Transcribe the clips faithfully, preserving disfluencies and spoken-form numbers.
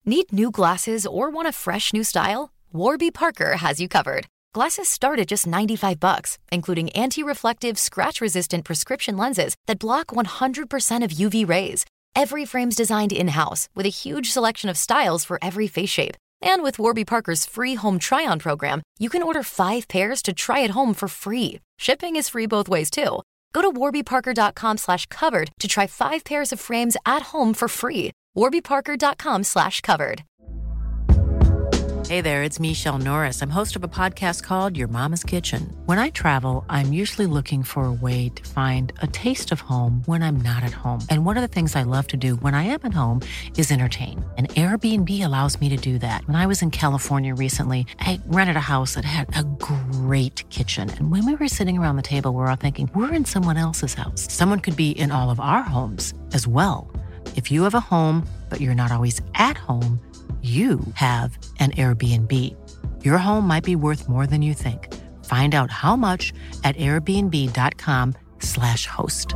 Need new glasses or want a fresh new style? Warby Parker has you covered. Glasses start at just ninety-five bucks, including anti-reflective, scratch-resistant prescription lenses that block one hundred percent of U V rays. Every frame's designed in-house with a huge selection of styles for every face shape. And with Warby Parker's free home try-on program, you can order five pairs to try at home for free. Shipping is free both ways, too. Go to warbyparker.com slash covered to try five pairs of frames at home for free. warbyparker.com slash covered. Hey there, it's Michelle Norris. I'm host of a podcast called Your Mama's Kitchen. When I travel, I'm usually looking for a way to find a taste of home when I'm not at home. And one of the things I love to do when I am at home is entertain. And Airbnb allows me to do that. When I was in California recently, I rented a house that had a great kitchen. And when we were sitting around the table, we were all thinking, we're in someone else's house. Someone could be in all of our homes as well. If you have a home, but you're not always at home, you have an Airbnb. Your home might be worth more than you think. Find out how much at airbnb.com slash host.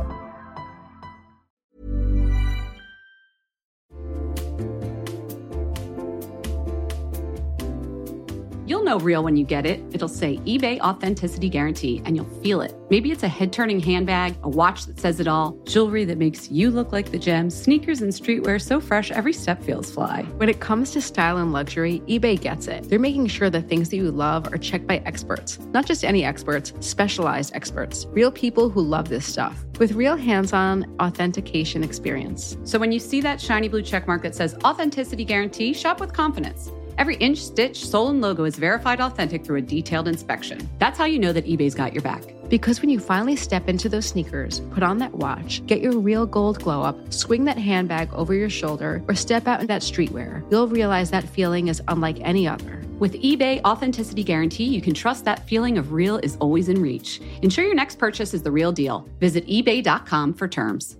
You'll know real when you get it. It'll say eBay Authenticity Guarantee, and you'll feel it. Maybe it's a head-turning handbag, a watch that says it all, jewelry that makes you look like the gems, sneakers and streetwear so fresh every step feels fly. When it comes to style and luxury, eBay gets it. They're making sure the things that you love are checked by experts. Not just any experts, specialized experts. Real people who love this stuff. With real hands-on authentication experience. So when you see that shiny blue checkmark that says Authenticity Guarantee, shop with confidence. Every inch, stitch, sole, and logo is verified authentic through a detailed inspection. That's how you know that eBay's got your back. Because when you finally step into those sneakers, put on that watch, get your real gold glow up, swing that handbag over your shoulder, or step out in that streetwear, you'll realize that feeling is unlike any other. With eBay Authenticity Guarantee, you can trust that feeling of real is always in reach. Ensure your next purchase is the real deal. Visit ebay dot com for terms.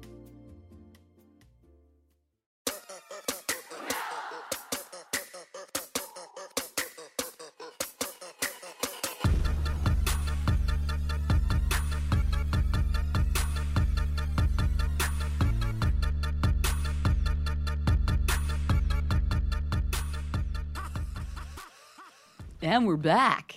And we're back.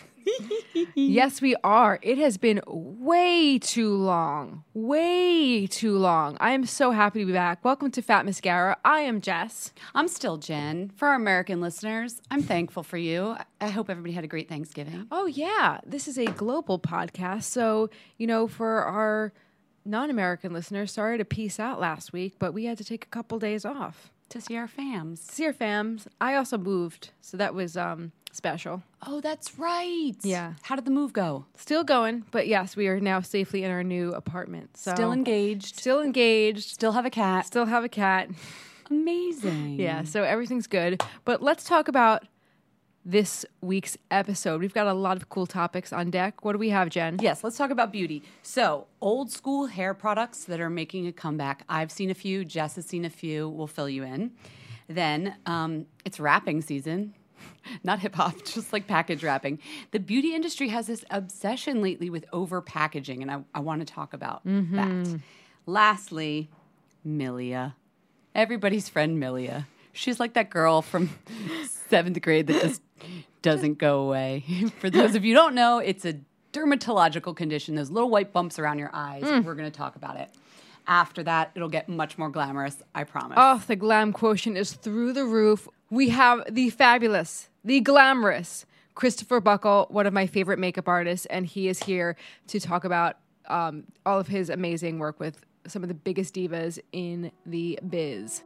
Yes, we are. It has been way too long. Way too long. I am so happy to be back. Welcome to Fat Mascara. I am Jess. I'm still Jen. For our American listeners, I'm thankful for you. I hope everybody had a great Thanksgiving. Oh, yeah. This is a global podcast. So, you know, for our non-American listeners, sorry to peace out last week, but we had to take a couple days off. To see our fams. To see our fams. I also moved, so that was um, special. Oh, that's right. Yeah. How did the move go? Still going, but yes, we are now safely in our new apartment. So Still engaged. Still engaged. Still have a cat. Still have a cat. Amazing. Yeah, so everything's good. But let's talk about this week's episode. We've got a lot of cool topics on deck. What do we have, Jen? Yes, let's talk about beauty. So, old school hair products that are making a comeback. I've seen a few. Jess has seen a few. We'll fill you in. Then, um, it's wrapping season. Not hip-hop, just like package wrapping. The beauty industry has this obsession lately with over-packaging, and I, I want to talk about mm-hmm. that. Lastly, Milia. Everybody's friend Milia. She's like that girl from seventh grade that just doesn't go away. For those of you who don't know, it's a dermatological condition, those little white bumps around your eyes. Mm. We're going to talk about it. After that, it'll get much more glamorous, I promise. Oh, the glam quotient is through the roof. We have the fabulous, the glamorous Christopher Buckle, one of my favorite makeup artists, and he is here to talk about um, all of his amazing work with some of the biggest divas in the biz.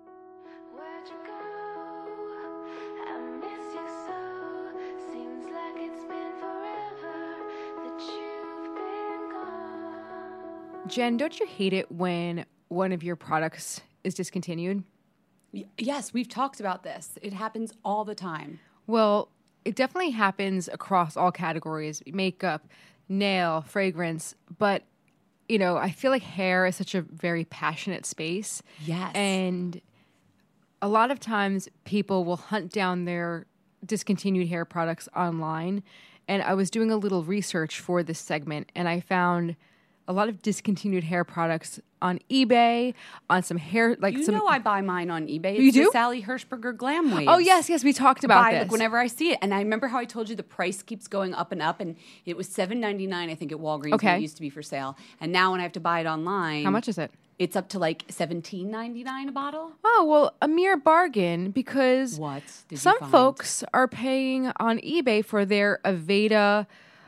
Jen, don't you hate it when one of your products is discontinued? Y- yes, we've talked about this. It happens all the time. Well, it definitely happens across all categories, makeup, nail, fragrance, but, you know, I feel like hair is such a very passionate space. Yes. And a lot of times people will hunt down their discontinued hair products online, and I was doing a little research for this segment, and I found a lot of discontinued hair products on eBay, on some hair, like You some. know I buy mine on eBay. It's You the do? Sally Hirschberger Glam Waves. Oh yes, yes, we talked about buy, this. Like, whenever I see it. And I remember how I told you the price keeps going up and up. And it was seven ninety-nine, I think, at Walgreens Okay. when it used to be for sale. And now when I have to buy it online. How much is it? It's up to like seventeen ninety-nine a bottle. Oh, well, a mere bargain because What did you some find? folks are paying on eBay for their Aveda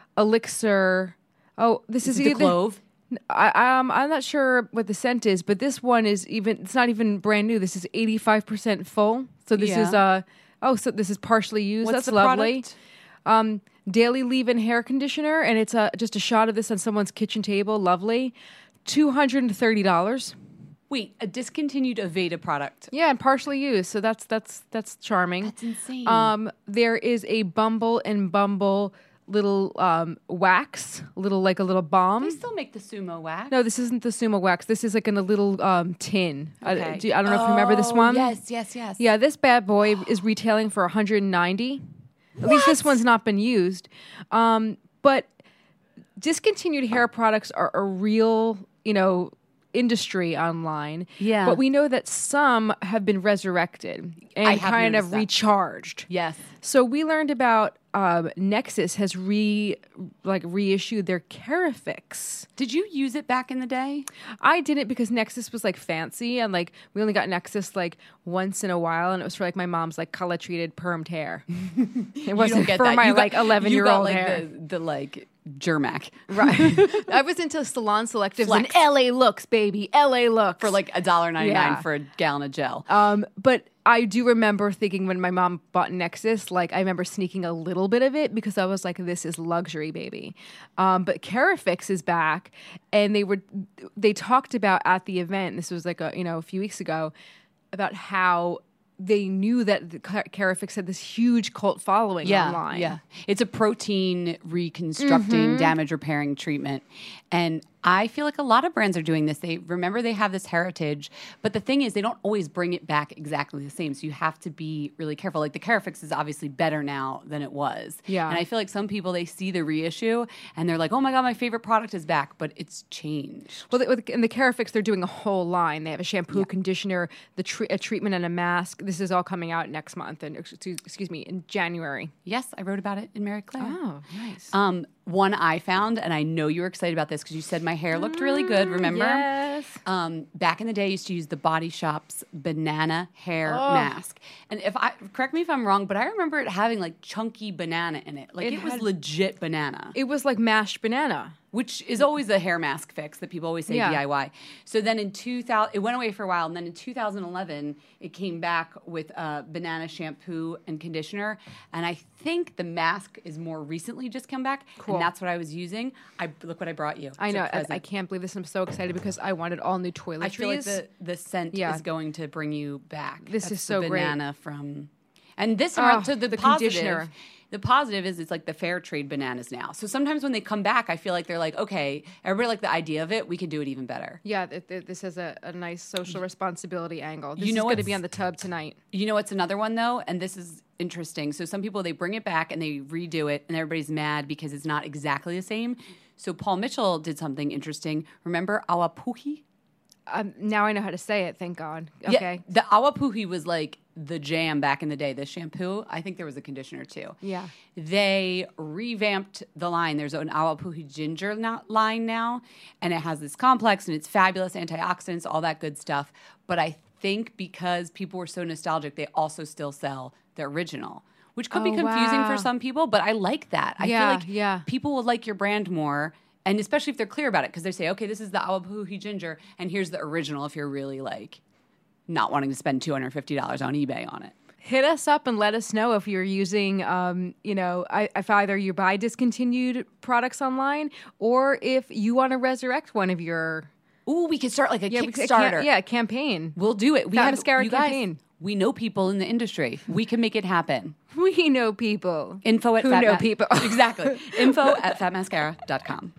elixir. Oh, this is, Is it the either clove? I, um, I'm not sure what the scent is, but this one is even. It's not even brand new. This is eighty-five percent full. So this Yeah. is uh oh, so this is partially used. What's That's the lovely. product? Um, daily leave-in hair conditioner, and it's a just a shot of this on someone's kitchen table. Lovely, two hundred and thirty dollars. Wait, a discontinued Aveda product. Yeah, and partially used. So that's that's that's charming. That's insane. Um, there is a Bumble and Bumble little um wax, little like a little balm. They still make the sumo wax. No, this isn't the sumo wax. This is like in a little um, tin. Okay. I, do, I don't know if you remember this Oh, one. Yes, yes, yes. Yeah, this bad boy is retailing for one hundred ninety. At least this one's not been used. Um, but discontinued hair products are a real, you know, industry online. Yeah. But we know that some have been resurrected I and have kind of noticed that. recharged. Yes. So we learned about um, Nexus has re like reissued their Carifix. Did you use it back in the day? I didn't because Nexus was like fancy and like we only got Nexus like once in a while and it was for like my mom's like color treated permed hair. It wasn't for my You got- like eleven year you got, old like, hair. The, the like Germac Right. I was into salon selectives Flex. and L A looks, baby. L A looks. for like a dollar ninety nine Yeah. for a gallon of gel. Um, but I do remember thinking when my mom bought Nexus, like I remember sneaking a little bit of it because I was like, "This is luxury, baby." Um, but Carifix is back, and they were they talked about at the event. This was like a you know a few weeks ago about how they knew that the Car- Carifix had this huge cult following yeah, online. yeah. It's a protein reconstructing, damage repairing treatment, and I feel like a lot of brands are doing this. They remember they have this heritage, but the thing is, they don't always bring it back exactly the same. So you have to be really careful. Like the Carifix is obviously better now than it was. Yeah. And I feel like some people they see the reissue and they're like, "Oh my god, my favorite product is back," but it's changed. Well, with- in the Carifix, they're doing a whole line. They have a shampoo, conditioner, the tre- a treatment, and a mask. This is all coming out next month, and excuse, excuse me, in January. Yes, I wrote about it in Mary Claire. Oh, nice. Um, one I found, and I know you were excited about this because you said my hair looked really good. Remember? Yes. Um, back in the day, I used to use the Body Shop's banana hair mask, and if I correct me if I'm wrong, but I remember it having like chunky banana in it. Like it, It was had- legit banana, It was like mashed banana. which is always a hair mask fix that people always say Yeah. D I Y. So then in two thousand, it went away for a while, and then in two thousand eleven, it came back with uh, banana shampoo and conditioner, and I think the mask is more recently just come back, Cool. and that's what I was using. I look what I brought you. I It's a know. I, present. I can't believe this. I'm so excited because I wanted all new toiletries. I feel like the, the scent Yeah. is going to bring you back. This That's is so the great. banana from, and this Oh, one to the, the positive. conditioner. The positive is it's like the fair trade bananas now. So sometimes when they come back, I feel like they're like, okay, everybody like the idea of it. We can do it even better. yeah, th- th- this has a, a nice social responsibility angle. This You know is going to what's- be on the tub tonight. You know what's another one though, and this is interesting. So some people they bring it back and they redo it, and everybody's mad because it's not exactly the same. So Paul Mitchell did something interesting. Remember Awapuhi? Um, now I know how to say it. Thank God. Okay. Yeah, the Awapuhi was like the jam back in the day. The shampoo, I think there was a conditioner too. Yeah. They revamped the line. There's an Awapuhi ginger no- line now, and it has this complex and it's fabulous, antioxidants, all that good stuff. But I think because people were so nostalgic, they also still sell the original, which could be Oh, confusing wow. for some people, but I like that. I Yeah, feel like yeah. people will like your brand more. And especially if they're clear about it, because they say, okay, this is the Awapuhi ginger, and here's the original if you're really like not wanting to spend two hundred fifty dollars on eBay on it. Hit us up and let us know if you're using, um, you know, I, if either you buy discontinued products online or if you want to resurrect one of your Ooh, we could start like a yeah, we- a Kickstarter. cam- yeah, a campaign. We'll do it. We Fat have Mascara you guys, campaign. We know people in the industry. We can make it happen. We know people. Info at Who fat know Ma- people. Exactly. Info at fat mascara dot com.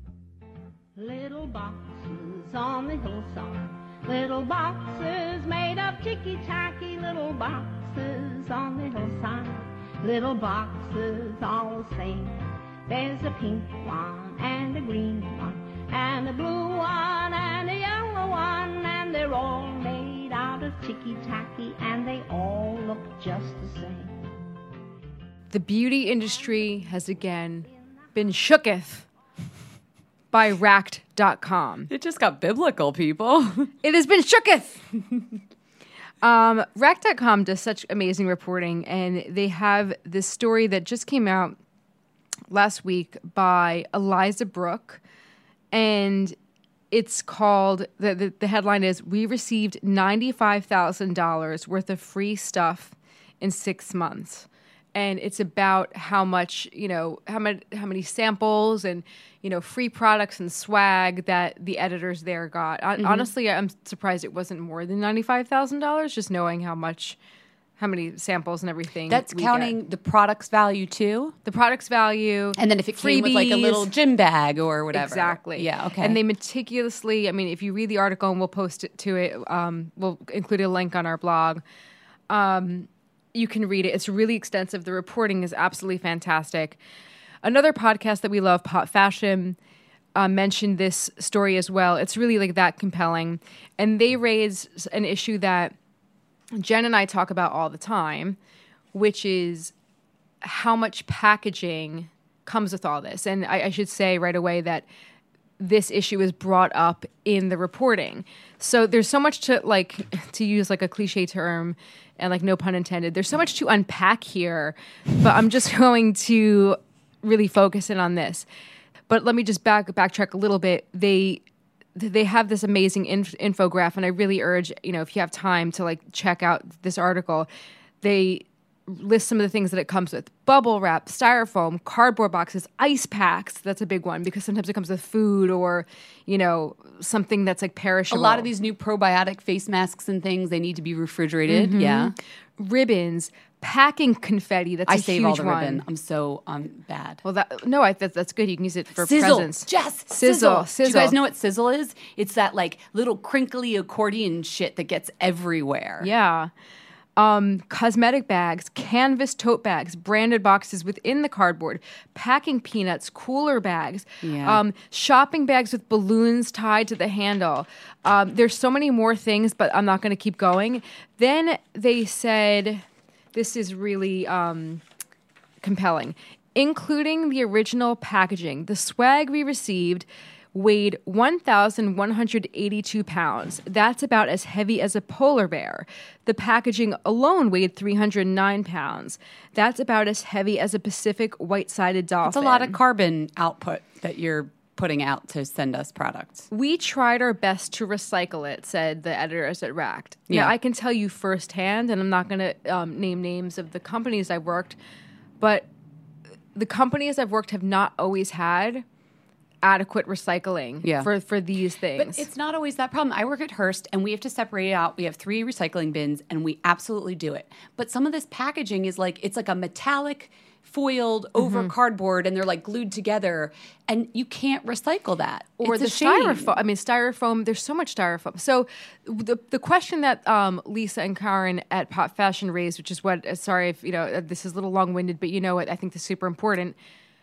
Little boxes on the hillside, little boxes made of ticky-tacky, little boxes on the hillside, little boxes all the same. There's a pink one and a green one and a blue one and a yellow yellow one, and they're all made out of ticky-tacky, and they all look just the same. The beauty industry has again been shooketh by racked dot com. It just got biblical, people. It has been shooketh. um, racked dot com does such amazing reporting, and they have this story that just came out last week by Eliza Brooke, and it's called, the, the, the headline is, "We received ninety-five thousand dollars worth of free stuff in six months." And it's about how much, you know, how many, how many samples and, you know, free products and swag that the editors there got. Mm-hmm. Honestly, I'm surprised it wasn't more than ninety-five thousand dollars, just knowing how much, how many samples and everything. That's we counting get. the product's value too? The product's value. And then if it came with like a little gym bag or whatever. Exactly. Yeah, okay. And they meticulously, I mean, if you read the article, and we'll post it to it, um, we'll include a link on our blog. Um, you can read it. It's really extensive. The reporting is absolutely fantastic. Another podcast that we love, Pop Fashion, uh, mentioned this story as well. It's really like that compelling. And they raise an issue that Jen and I talk about all the time, which is how much packaging comes with all this. And I, I should say right away that this issue is brought up in the reporting. So there's so much to, like, to use like a cliche term, and like no pun intended, there's so much to unpack here, but I'm just going to really focus in on this. But let me just back backtrack a little bit. They they have this amazing inf- infograph, and I really urge, you know, if you have time to like check out this article. They list some of the things that it comes with: bubble wrap, styrofoam, cardboard boxes, ice packs. That's a big one because sometimes it comes with food or, you know, something that's like perishable. A lot of these new probiotic face masks and things, they need to be refrigerated. Mm-hmm. Yeah. Ribbons, packing confetti. That's I a save huge all the one. ribbon. I'm so um bad. Well, that no, I, that, that's good. You can use it for Sizzle. presents. Jess, Sizzle. sizzle. Sizzle. Do you guys know what sizzle is? It's that like little crinkly accordion shit that gets everywhere. Yeah. Um, cosmetic bags, canvas tote bags, branded boxes within the cardboard, packing peanuts, cooler bags, Yeah. um, shopping bags with balloons tied to the handle. Um, there's so many more things, but I'm not going to keep going. Then they said, this is really um, compelling, including the original packaging. The swag we received weighed one thousand one hundred eighty-two pounds. That's about as heavy as a polar bear. The packaging alone weighed three hundred nine pounds. That's about as heavy as a Pacific white-sided dolphin. It's a lot of carbon output that you're putting out to send us products. We tried our best to recycle it, said the editors at Racked. Yeah. Now, I can tell you firsthand, and I'm not going to um, name names of the companies I've worked, but the companies I've worked have not always had adequate recycling Yeah. for, for these things. But it's not always that problem. I work at Hearst, and we have to separate it out. We have three recycling bins, and we absolutely do it. But some of this packaging is like, it's like a metallic foiled over Mm-hmm. cardboard, and they're like glued together, and you can't recycle that. Or It's the a shame. styrofoam. I mean, styrofoam, there's so much styrofoam. So the the question that um, Lisa and Karen at Pop Fashion raised, which is what, uh, sorry if, you know, uh, this is a little long-winded, but you know what, I think this is super important.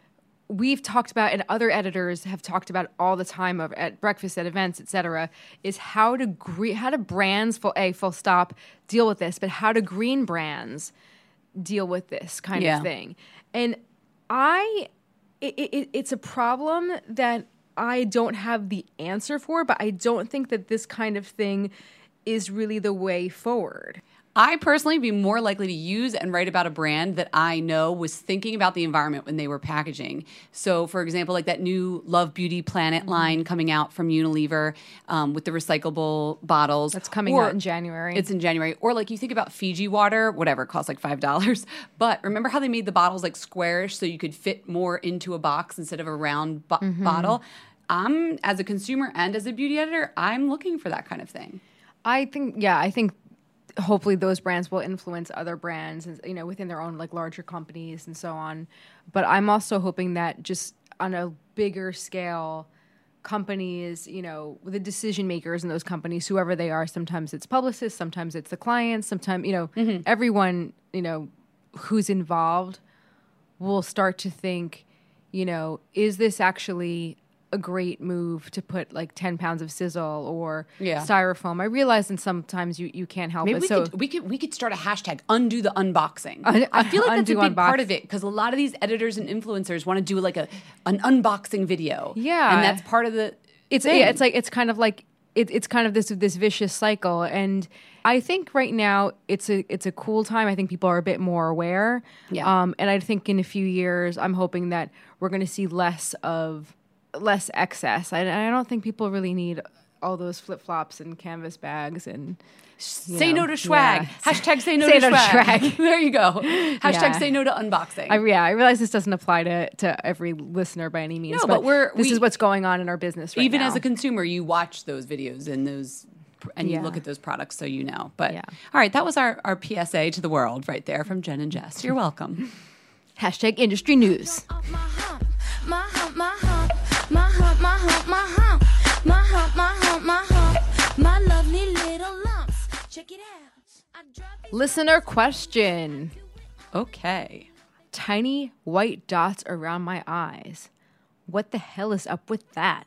We've talked about, and other editors have talked about all the time of, at breakfast, at events, et cetera, is how to gre- how do brands, full A, full stop, deal with this, but how do green brands deal with this kind Yeah. of thing? And I, it, it, it's a problem that I don't have the answer for, but I don't think that this kind of thing is really the way forward. I personally be more likely to use and write about a brand that I know was thinking about the environment when they were packaging. So, for example, like that new Love Beauty Planet Mm-hmm. line coming out from Unilever um, with the recyclable bottles. That's coming Or- out in January. It's in January. Or like you think about Fiji water, whatever, it costs like five dollars. But remember how they made the bottles like squarish so you could fit more into a box instead of a round bo- Mm-hmm. bottle? I'm, as a consumer and as a beauty editor, I'm looking for that kind of thing. I think, yeah, I think hopefully those brands will influence other brands, and, you know, within their own like larger companies and so on. But I'm also hoping that just on a bigger scale, companies, you know, the decision makers in those companies, whoever they are, sometimes it's publicists, sometimes it's the clients, sometimes, you know, Mm-hmm. everyone, you know, who's involved will start to think, you know, is this actually a great move to put like ten pounds of sizzle or Yeah. styrofoam. I realize and sometimes you, you can't help Maybe it. we so could we could we could start a hashtag undo the unboxing. Un- I feel like that's a undo big part unbox- of it because a lot of these editors and influencers want to do like a an unboxing video. Yeah. and that's part of the. It's thing. yeah, it's like it's kind of like it, it's kind of this this vicious cycle, and I think right now it's a it's a cool time. I think people are a bit more aware. Yeah. Um, and I think in a few years, I'm hoping that we're going to see less of less excess. I, I don't think people really need all those flip flops and canvas bags and. Say know, no to swag. yeah. Hashtag say no Say to no to swag. swag. There you go. Hashtag Yeah. say no to unboxing. I, yeah, I realize this doesn't apply to, to every listener by any means. No, but we're- this we- is what's going on in our business right Even now. as a consumer, you watch those videos and those and you Yeah. look at those products so you know. But Yeah. all right, that was our, our P S A to the world right there from Jen and Jess. You're welcome. Hashtag industry news. My hump, my hump, my hump, my hump, my hump, my hump, my hump, my hump, my hump, my lovely little lumps. Check it out. I drop it. Listener question. Okay. Tiny white dots around my eyes. What the hell is up with that?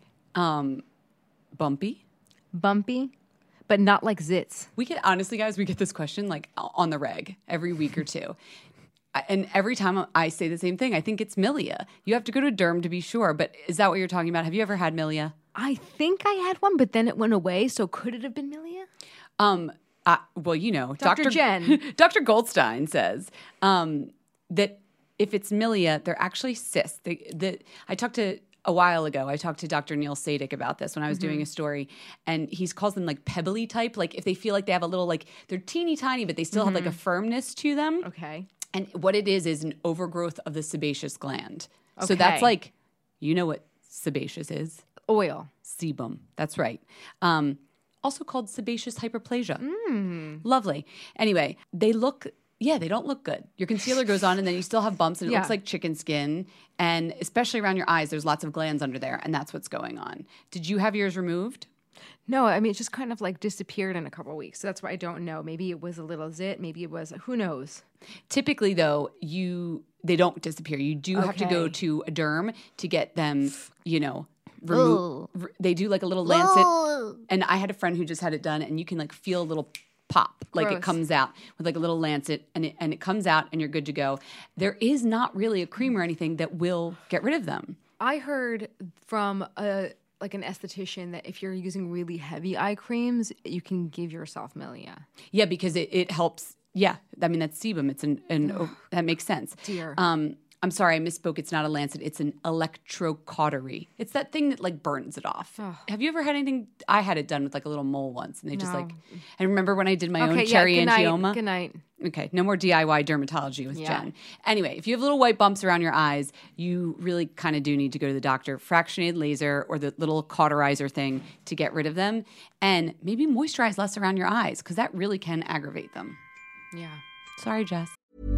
Um, bumpy. Bumpy, but not like zits. We get honestly, guys, we get this question like on the reg every week or two. I- And every time I say the same thing, I think it's milia. You have to go to a derm to be sure. But is that what you're talking about? Have you ever had milia? I think I had one, but then it went away. So could it have been Milia? Um, uh, well, you know, Doctor Jen. Doctor Goldstein says um, that if it's milia, they're actually cysts. They, the, I talked to a while ago. I talked to Doctor Neil Sadik about this when I was doing a story, and he calls them like pebbly type. Like if they feel like they have a little like they're teeny tiny, but they still have like a firmness to them. Okay. And what it is is an overgrowth of the sebaceous gland. So that's Okay. like, you know what sebaceous is? Oil. Sebum. That's right. Um, also called sebaceous hyperplasia. Mm. Lovely. Anyway, they look, yeah, they don't look good. Your concealer goes on and then you still have bumps and it Yeah. looks like chicken skin. And especially around your eyes, there's lots of glands under there. And that's what's going on. Did you have yours removed? No, I mean, it just kind of like disappeared in a couple of weeks. So that's why I don't know. Maybe it was a little zit. Maybe it was, who knows? Typically, though, you they don't disappear. You do have to go Okay. to a derm to get them, you know, remove. r- They do like a little lancet. And I had a friend who just had it done, and you can like feel a little pop, like it Gross. comes out with like a little lancet, and it and it comes out, and you're good to go. There is not really a cream or anything that will get rid of them. I heard from a like an esthetician that if you're using really heavy eye creams, you can give yourself Milia. Yeah, because it, it helps. Yeah, I mean that's sebum. It's an, an oh, that makes sense. Dear. Um, I'm sorry, I misspoke. It's not a lancet. It's an electrocautery. It's that thing that like burns it off. Have you ever had anything? I had it done with like a little mole once, and they just No. like. And remember when I did my Okay, own yeah, cherry good night, angioma? good night. Okay, no more D I Y dermatology with Yeah. Jen. Anyway, if you have little white bumps around your eyes, you really kind of do need to go to the doctor. Fractionated laser or the little cauterizer thing to get rid of them, and maybe moisturize less around your eyes because that really can aggravate them. Yeah. Sorry, Jess.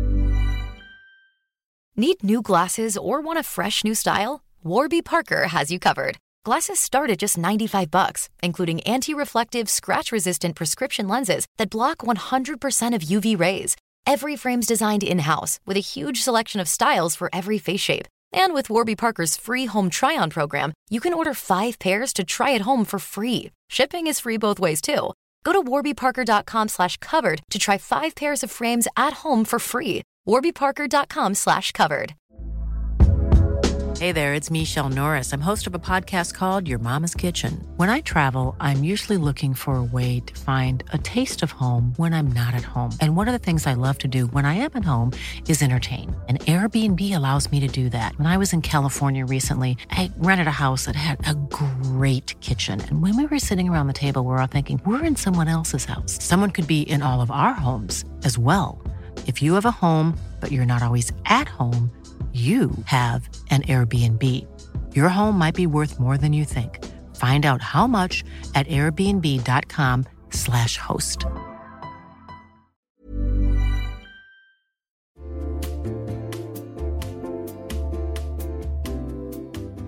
Need new glasses or want a fresh new style? Warby Parker has you covered. Glasses start at just ninety-five bucks, including anti-reflective, scratch-resistant prescription lenses that block one hundred percent of U V rays. Every frame's designed in-house with a huge selection of styles for every face shape. And with Warby Parker's free home try-on program, you can order five pairs to try at home for free. Shipping is free both ways, too. Go to warbyparker.com slash covered to try five pairs of frames at home for free. warbyparker.com slash covered. Hey there, it's Michelle Norris. I'm host of a podcast called Your Mama's Kitchen. When I travel, I'm usually looking for a way to find a taste of home when I'm not at home. And one of the things I love to do when I am at home is entertain. And Airbnb allows me to do that. When I was in California recently, I rented a house that had a great kitchen. And when we were sitting around the table, we were all thinking, we're in someone else's house. Someone could be in all of our homes as well. If you have a home, but you're not always at home, you have an Airbnb. Your home might be worth more than you think. Find out how much at airbnb.com slash host.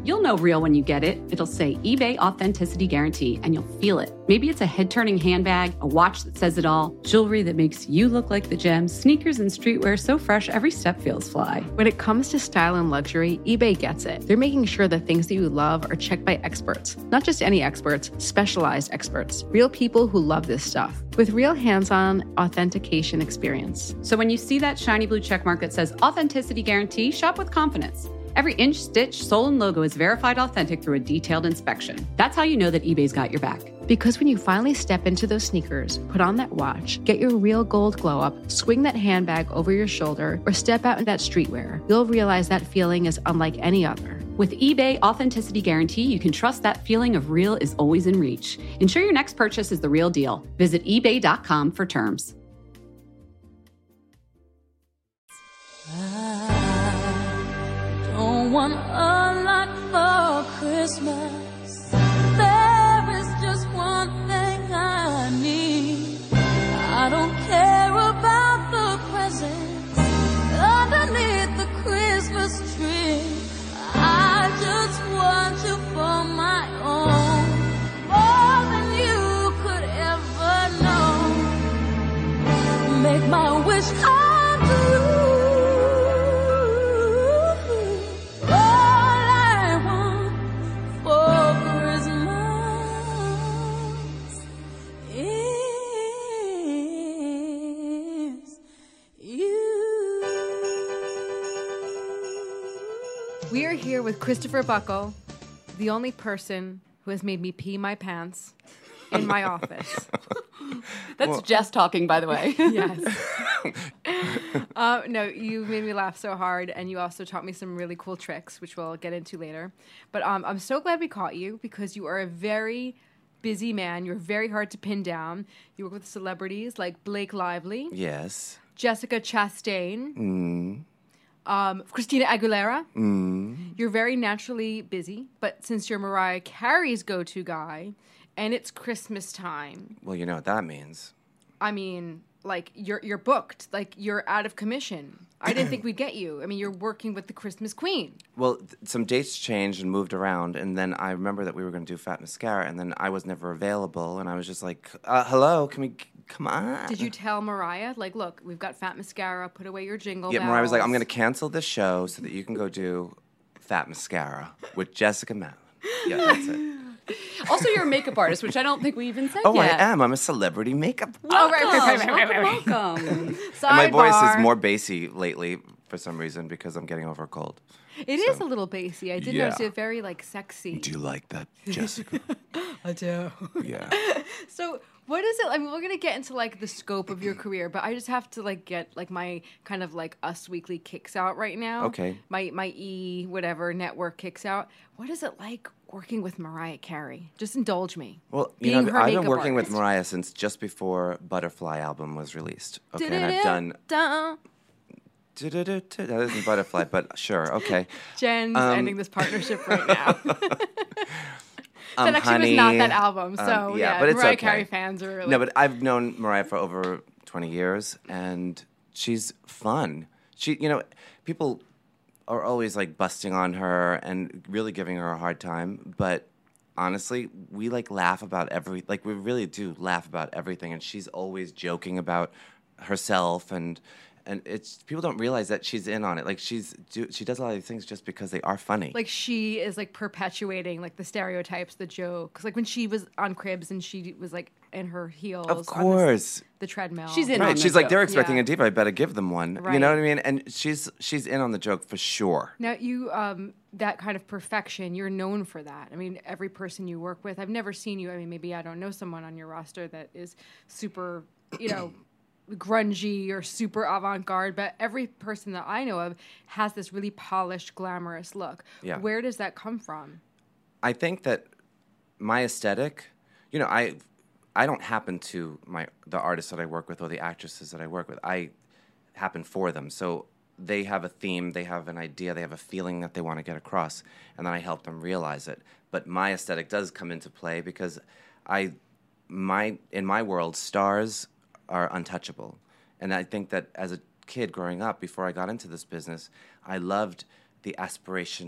You'll know real when you get it. It'll say eBay Authenticity Guarantee, and you'll feel it. Maybe it's a head-turning handbag, a watch that says it all, jewelry that makes you look like the gems, sneakers and streetwear so fresh every step feels fly. When it comes to style and luxury, eBay gets it. They're making sure the things that you love are checked by experts. Not just any experts, specialized experts. Real people who love this stuff. With real hands-on authentication experience. So when you see that shiny blue checkmark that says Authenticity Guarantee, shop with confidence. Every inch, stitch, sole, and logo is verified authentic through a detailed inspection. That's how you know that eBay's got your back. Because when you finally step into those sneakers, put on that watch, get your real gold glow up, swing that handbag over your shoulder, or step out in that streetwear, you'll realize that feeling is unlike any other. With eBay Authenticity Guarantee, you can trust that feeling of real is always in reach. Ensure your next purchase is the real deal. Visit ebay dot com for terms. Don't want a lot for Christmas. There is just one thing I need. I don't care about the presents underneath the Christmas tree. I just want you for my own, more than you could ever know. Make my wish come true. We are here with Christopher Buckle, the only person who has made me pee my pants in my office. That's well, Jess talking, by the way. Yes. uh, no, you made me laugh so hard, and you also taught me some really cool tricks, which we'll get into later. But um, I'm so glad we caught you because you are a very busy man. You're very hard to pin down. You work with celebrities like Blake Lively. Yes. Jessica Chastain. Mm. Um, Christina Aguilera. Mm. You're very naturally busy, but since you're Mariah Carey's go-to guy, and it's Christmas time. Well, you know what that means. I mean, like, you're you're booked. Like, you're out of commission. I didn't think we'd get you. I mean, you're working with the Christmas Queen. Well, th- some dates changed and moved around, and then I remember that we were going to do Fat Mascara, and then I was never available, and I was just like, uh, hello, can we... Come on. Did you tell Mariah, like, look, we've got Fat Mascara, put away your jingle Yeah, bells. Mariah was like, I'm going to cancel this show so that you can go do Fat Mascara with Jessica Malin. Yeah, that's it. Also, you're a makeup artist, which I don't think we even said oh, yet. I am. I'm a celebrity makeup artist. Oh, right, right, right, right, right, right. Welcome. And my voice is more bassy lately for some reason because I'm getting over a cold. It so. is a little bassy. I did Yeah. notice it very, like, sexy. Do you like that, Jessica? I do. Yeah. So... what is it? I mean, we're gonna get into like the scope of your career, but I just have to like get like my kind of like Us Weekly kicks out right now. Okay. My my E whatever network kicks out. What is it like working with Mariah Carey? Just indulge me. Well, you Being know, her I've been makeup working artist. with Mariah since just before Butterfly album was released. Okay, and I've done. Dun. That isn't Butterfly, but sure, okay. Jen's Um, ending this partnership right now. Um, that actually honey, was not that album. So um, yeah, yeah, but it's Mariah okay. Carey fans are really No, but I've known Mariah for over twenty years, and she's fun. She, you know, people are always like busting on her and really giving her a hard time, but honestly, we like laugh about every, like we really do laugh about everything, and she's always joking about herself and. And it's people don't realize that she's in on it. Like she's do, she does a lot of these things just because they are funny. like she is like perpetuating like the stereotypes, the jokes. Like when she was on Cribs and she was like in her heels, Of on course. the, the treadmill. She's in on Right, the she's like, they're joke. expecting Yeah. a diva. I better give them one. Right. You know what I mean? And she's she's in on the joke for sure. Now you um that kind of perfection, you're known for that. I mean, every person you work with, I've never seen you. I mean, maybe I don't know someone on your roster that is super, you know. grungy or super avant-garde, but every person that I know of has this really polished, glamorous look. Yeah. Where does that come from? I think that my aesthetic, you know, I I don't happen to my the artists that I work with or the actresses that I work with. I happen for them. So they have a theme, they have an idea, they have a feeling that they want to get across, and then I help them realize it. But my aesthetic does come into play because I my in my world, stars are untouchable. And I think that as a kid growing up, before I got into this business, I loved the aspiration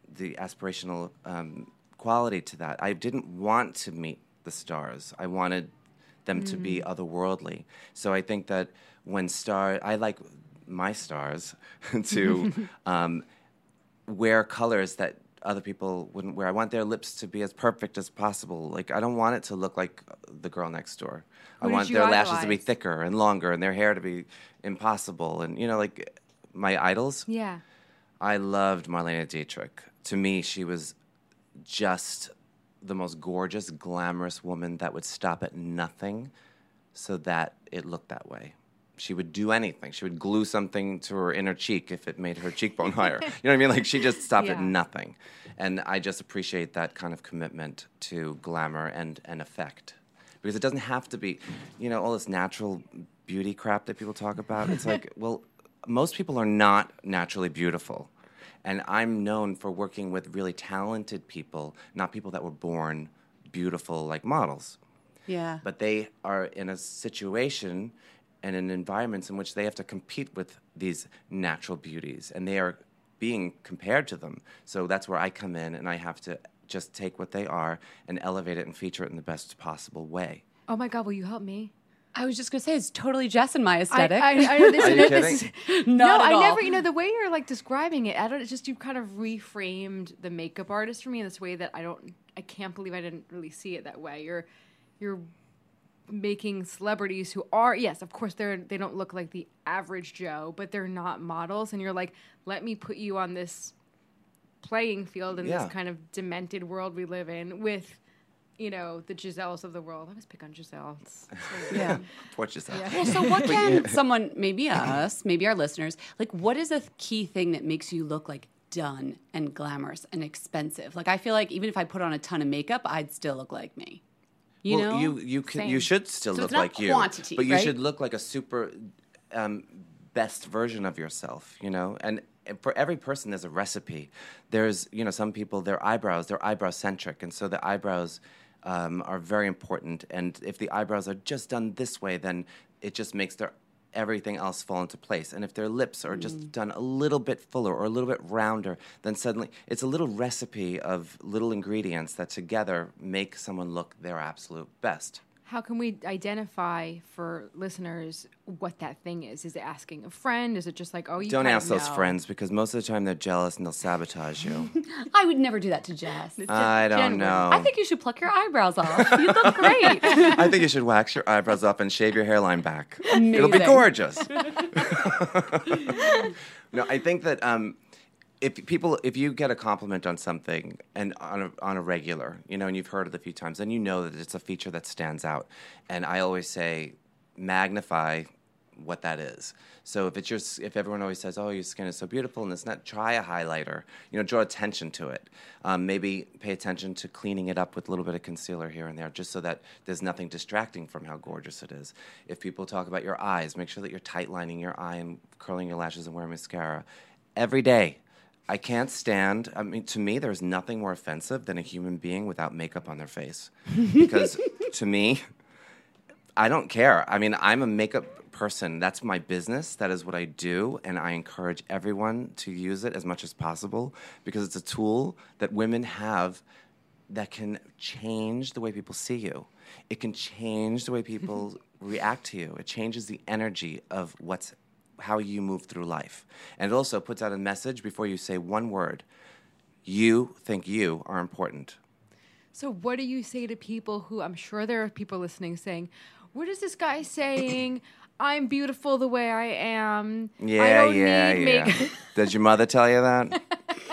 the aspirational um, quality to that. I didn't want to meet the stars. I wanted them mm. to be otherworldly. So I think that when star, I like my stars to um, wear colors that other people wouldn't wear. I want their lips to be as perfect as possible. Like, I don't want it to look like the girl next door. Who I want did their you lashes to be idolize? thicker and longer and their hair to be impossible. And, you know, like, my idols. Yeah. I loved Marlene Dietrich. To me, she was just the most gorgeous, glamorous woman that would stop at nothing so that it looked that way. She would do anything. She would glue something to her inner cheek if it made her cheekbone higher. You know what I mean? Like, she just stopped Yeah. at nothing. And I just appreciate that kind of commitment to glamour and, and effect. Because it doesn't have to be, you know, all this natural beauty crap that people talk about. It's like, well, most people are not naturally beautiful. And I'm known for working with really talented people, not people that were born beautiful like models. Yeah. But they are in a situation and in environments in which they have to compete with these natural beauties, and they are being compared to them. So that's where I come in, and I have to just take what they are and elevate it and feature it in the best possible way. Oh my God, will you help me? I was just gonna say it's totally Jess and my I, aesthetic. I, I know this. Are I you know kidding? this- Not no, at I all. never. You know, the way you're like describing it, I don't. It's just you kind of reframed the makeup artist for me in this way that I don't. I can't believe I didn't really see it that way. You're, you're making celebrities who are yes, of course they're they don't look like the average Joe, but they're not models, and you're like, let me put you on this playing field in Yeah. this kind of demented world we live in with. You know, the Giselles of the world. I always pick on Giselle. It's so Yeah. Poor Giselle. Well, so what can someone, maybe us, maybe our listeners, like what is a key thing that makes you look like done and glamorous and expensive? Like I feel like even if I put on a ton of makeup, I'd still look like me. You well, know? you you can, you Same. should still So look it's not like you, quantity, but you right? should look like a super um, best version of yourself. You know, and for every person, there's a recipe. There's you know some people their eyebrows they're eyebrow centric, and so the eyebrows um, are very important. And if the eyebrows are just done this way, then it just makes their everything else fall into place. And if their lips are just done a little bit fuller or a little bit rounder, then suddenly it's a little recipe of little ingredients that together make someone look their absolute best. How can we identify for listeners what that thing is? Is it asking a friend? Is it just like, oh, you Don't kind ask of those know? friends because most of the time they're jealous and they'll sabotage you. I would never do that to Jess. I don't genuine. know. I think you should pluck your eyebrows off. You look great. I think you should wax your eyebrows up and shave your hairline back. It'll be Amazing. gorgeous. No, I think that um, if people, if you get a compliment on something and on a, on a regular, you know, and you've heard it a few times, then you know that it's a feature that stands out. And I always say, magnify what that is. So if it's your, if everyone always says, "Oh, your skin is so beautiful," and it's not, try a highlighter. You know, draw attention to it. Um, maybe pay attention to cleaning it up with a little bit of concealer here and there, just so that there's nothing distracting from how gorgeous it is. If people talk about your eyes, make sure that you're tight lining your eye and curling your lashes and wearing mascara every day. I can't stand, I mean, to me, there's nothing more offensive than a human being without makeup on their face. Because to me, I don't care. I mean, I'm a makeup person. That's my business. That is what I do. And I encourage everyone to use it as much as possible because it's a tool that women have that can change the way people see you. It can change the way people react to you. It changes the energy of what's how you move through life. And it also puts out a message before you say one word. You think you are important. So what do you say to people who, I'm sure there are people listening saying, what is this guy saying? I'm beautiful the way I am. Yeah, I don't yeah, need yeah. makeup." Did your mother tell you that?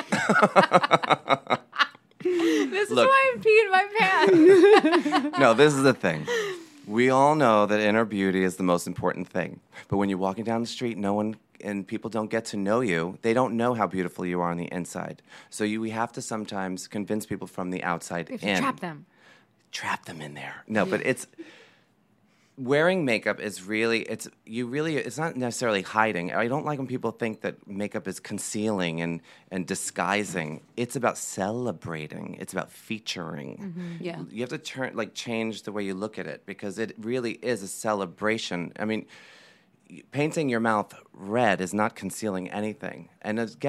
This Look. is why I'm peeing my pants. No, this is the thing. We all know that inner beauty is the most important thing. But when you're walking down the street, no one and people don't get to know you. They don't know how beautiful you are on the inside. So you, we have to sometimes convince people from the outside If in. you trap them. Trap them in there. No, but it's wearing makeup is really it's you really it's not necessarily hiding. I don't like when people think that makeup is concealing and and disguising. It's about celebrating. It's about featuring. Yeah. You have to turn like change the way you look at it because it really is a celebration. I mean, painting your mouth red is not concealing anything. And again,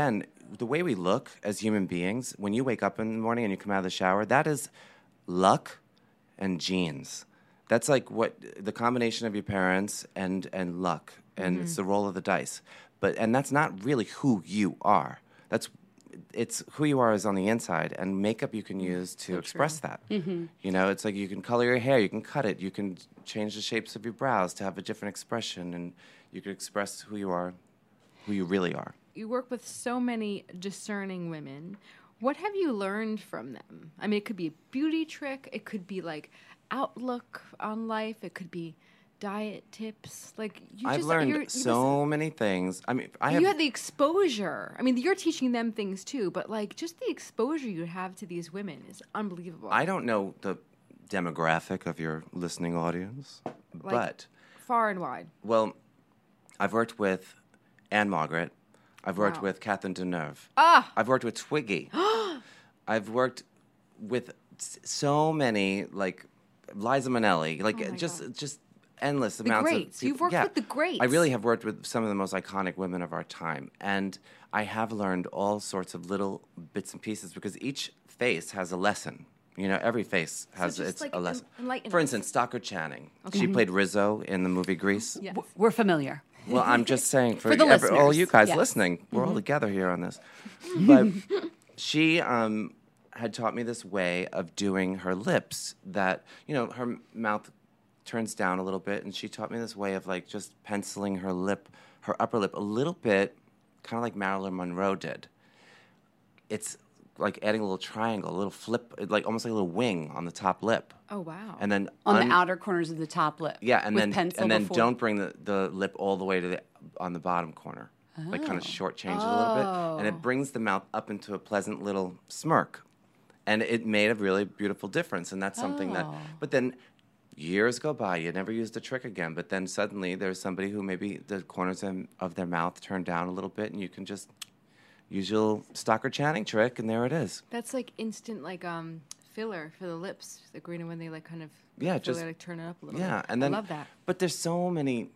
the way we look as human beings, when you wake up in the morning and you come out of the shower, that is luck and genes. That's like what the combination of your parents and, and luck, and mm-hmm. it's the roll of the dice. But and that's not really who you are. That's it's who you are is on the inside, and makeup you can use to so express true. that. Mm-hmm. You know, it's like you can color your hair, you can cut it, you can change the shapes of your brows to have a different expression, and you can express who you are, who you really are. You work with so many discerning women. What have you learned from them? I mean, it could be a beauty trick. It could be like outlook on life. It could be diet tips. Like you I've just, learned you're, you're so just, many things. I mean, I you have had the exposure. I mean, you're teaching them things too, but like just the exposure you have to these women is unbelievable. I don't know the demographic of your listening audience, like, but far and wide. Well, I've worked with Anne Margaret. I've worked Wow. with Catherine Deneuve. Ah! I've worked with Twiggy. I've worked with s- so many, like Liza Minnelli, like Oh my just God. just endless The amounts greats. of people. You've worked Yeah. with the greats. I really have worked with some of the most iconic women of our time, and I have learned all sorts of little bits and pieces because each face has a lesson. You know, every face has just, its like, a lesson. en- enlighten For us. instance, Stockard Channing. She played Rizzo in the movie Grease. Yes. W- We're familiar. Well, I'm just saying for, For the every, all listeners, you guys yes. listening, we're all together here on this. But she um, had taught me this way of doing her lips that, you know, her m- mouth turns down a little bit, and she taught me this way of like just penciling her lip, her upper lip a little bit, kind of like Marilyn Monroe did. It's like adding a little triangle, a little flip, like almost like a little wing on the top lip. Oh, wow. And then On un- the outer corners of the top lip. yeah, and with then pencil and then before. don't bring the, the lip all the way to the on the bottom corner. Like kind of shortchange it a little bit, and it brings the mouth up into a pleasant little smirk, and it made a really beautiful difference. And that's something that. But then years go by, you never used the trick again. But then suddenly there's somebody who maybe the corners of, of their mouth turn down a little bit, and you can just use your Stockard Channing trick, and there it is. That's like instant, like um filler for the lips. The green when they like kind of Yeah, filler, just like turn it up a little. Yeah, bit. and then I love that. But there's so many.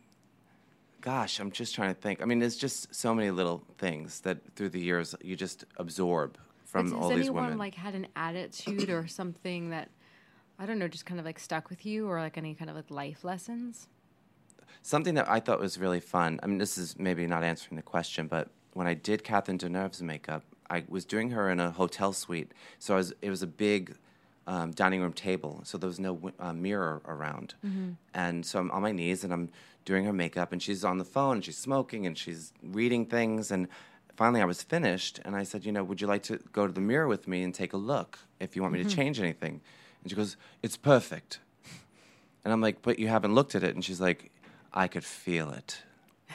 Gosh, I'm just trying to think. I mean, there's just so many little things that through the years you just absorb from But all has these anyone women. like had an attitude or something that I don't know, just kind of like stuck with you, or like any kind of like life lessons? Something that I thought was really fun. I mean, this is maybe not answering the question, but when I did Catherine Deneuve's makeup, I was doing her in a hotel suite. So I was, it was a big um, dining room table, so there was no wi- uh, mirror around. Mm-hmm. And so I'm on my knees and I'm doing her makeup, and she's on the phone, and she's smoking, and she's reading things. And finally I was finished, and I said, you know, would you like to go to the mirror with me and take a look if you want me to change anything? And she goes, it's perfect. And I'm like, but you haven't looked at it. And she's like, I could feel it.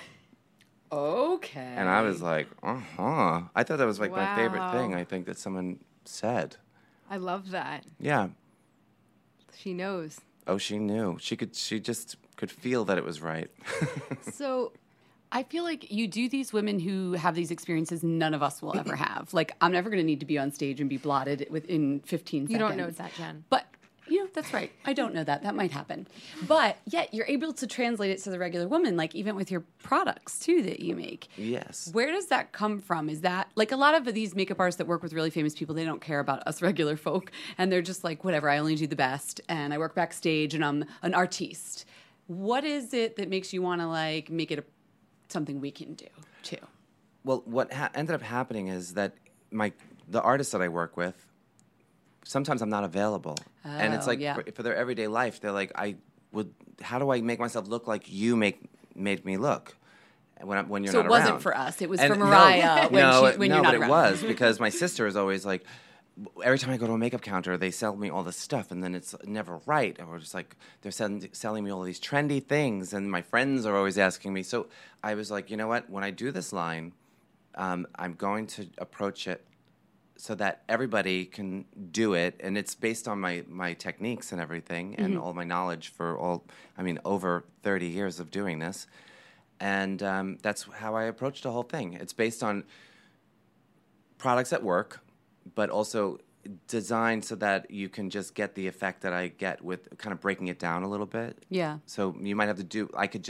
Okay. And I was like, uh-huh. I thought that was like my favorite thing, Wow. I think, that someone said. I love that. Yeah. She knows. Oh, she knew. She could, she just could feel that it was right. So I feel like you do these women who have these experiences none of us will ever have. Like, I'm never going to need to be on stage and be blotted within fifteen seconds. you don't know that, Jen. But, you know, that's right. I don't know that. That might happen. But yet you're able to translate it to the regular woman, like even with your products, too, that you make. Yes. Where does that come from? Is that, like, a lot of these makeup artists that work with really famous people, they don't care about us regular folk. And they're just like, whatever, I only do the best. And I work backstage and I'm an artiste. What is it that makes you want to, like, make it a, something we can do, too? Well, what ha- ended up happening is that my the artists that I work with, sometimes I'm not available, and it's Oh, like yeah. for, for their everyday life, they're like, I would. How do I make myself look like you make made me look when I'm, when you're So not it wasn't around? for us. It was And for no, Mariah when no, she- when no, you're not but around. it was because my sister is always like. Every time I go to a makeup counter, they sell me all this stuff, and then it's never right. And we're just like, they're send, selling me all these trendy things, and my friends are always asking me. So I was like, you know what? When I do this line, um, I'm going to approach it so that everybody can do it, and it's based on my, my techniques and everything, and Mm-hmm. all my knowledge for all, I mean, over thirty years of doing this. And um, that's how I approached the whole thing. It's based on products that work, but also designed so that you can just get the effect that I get with kind of breaking it down a little bit. Yeah. So you might have to do, I could just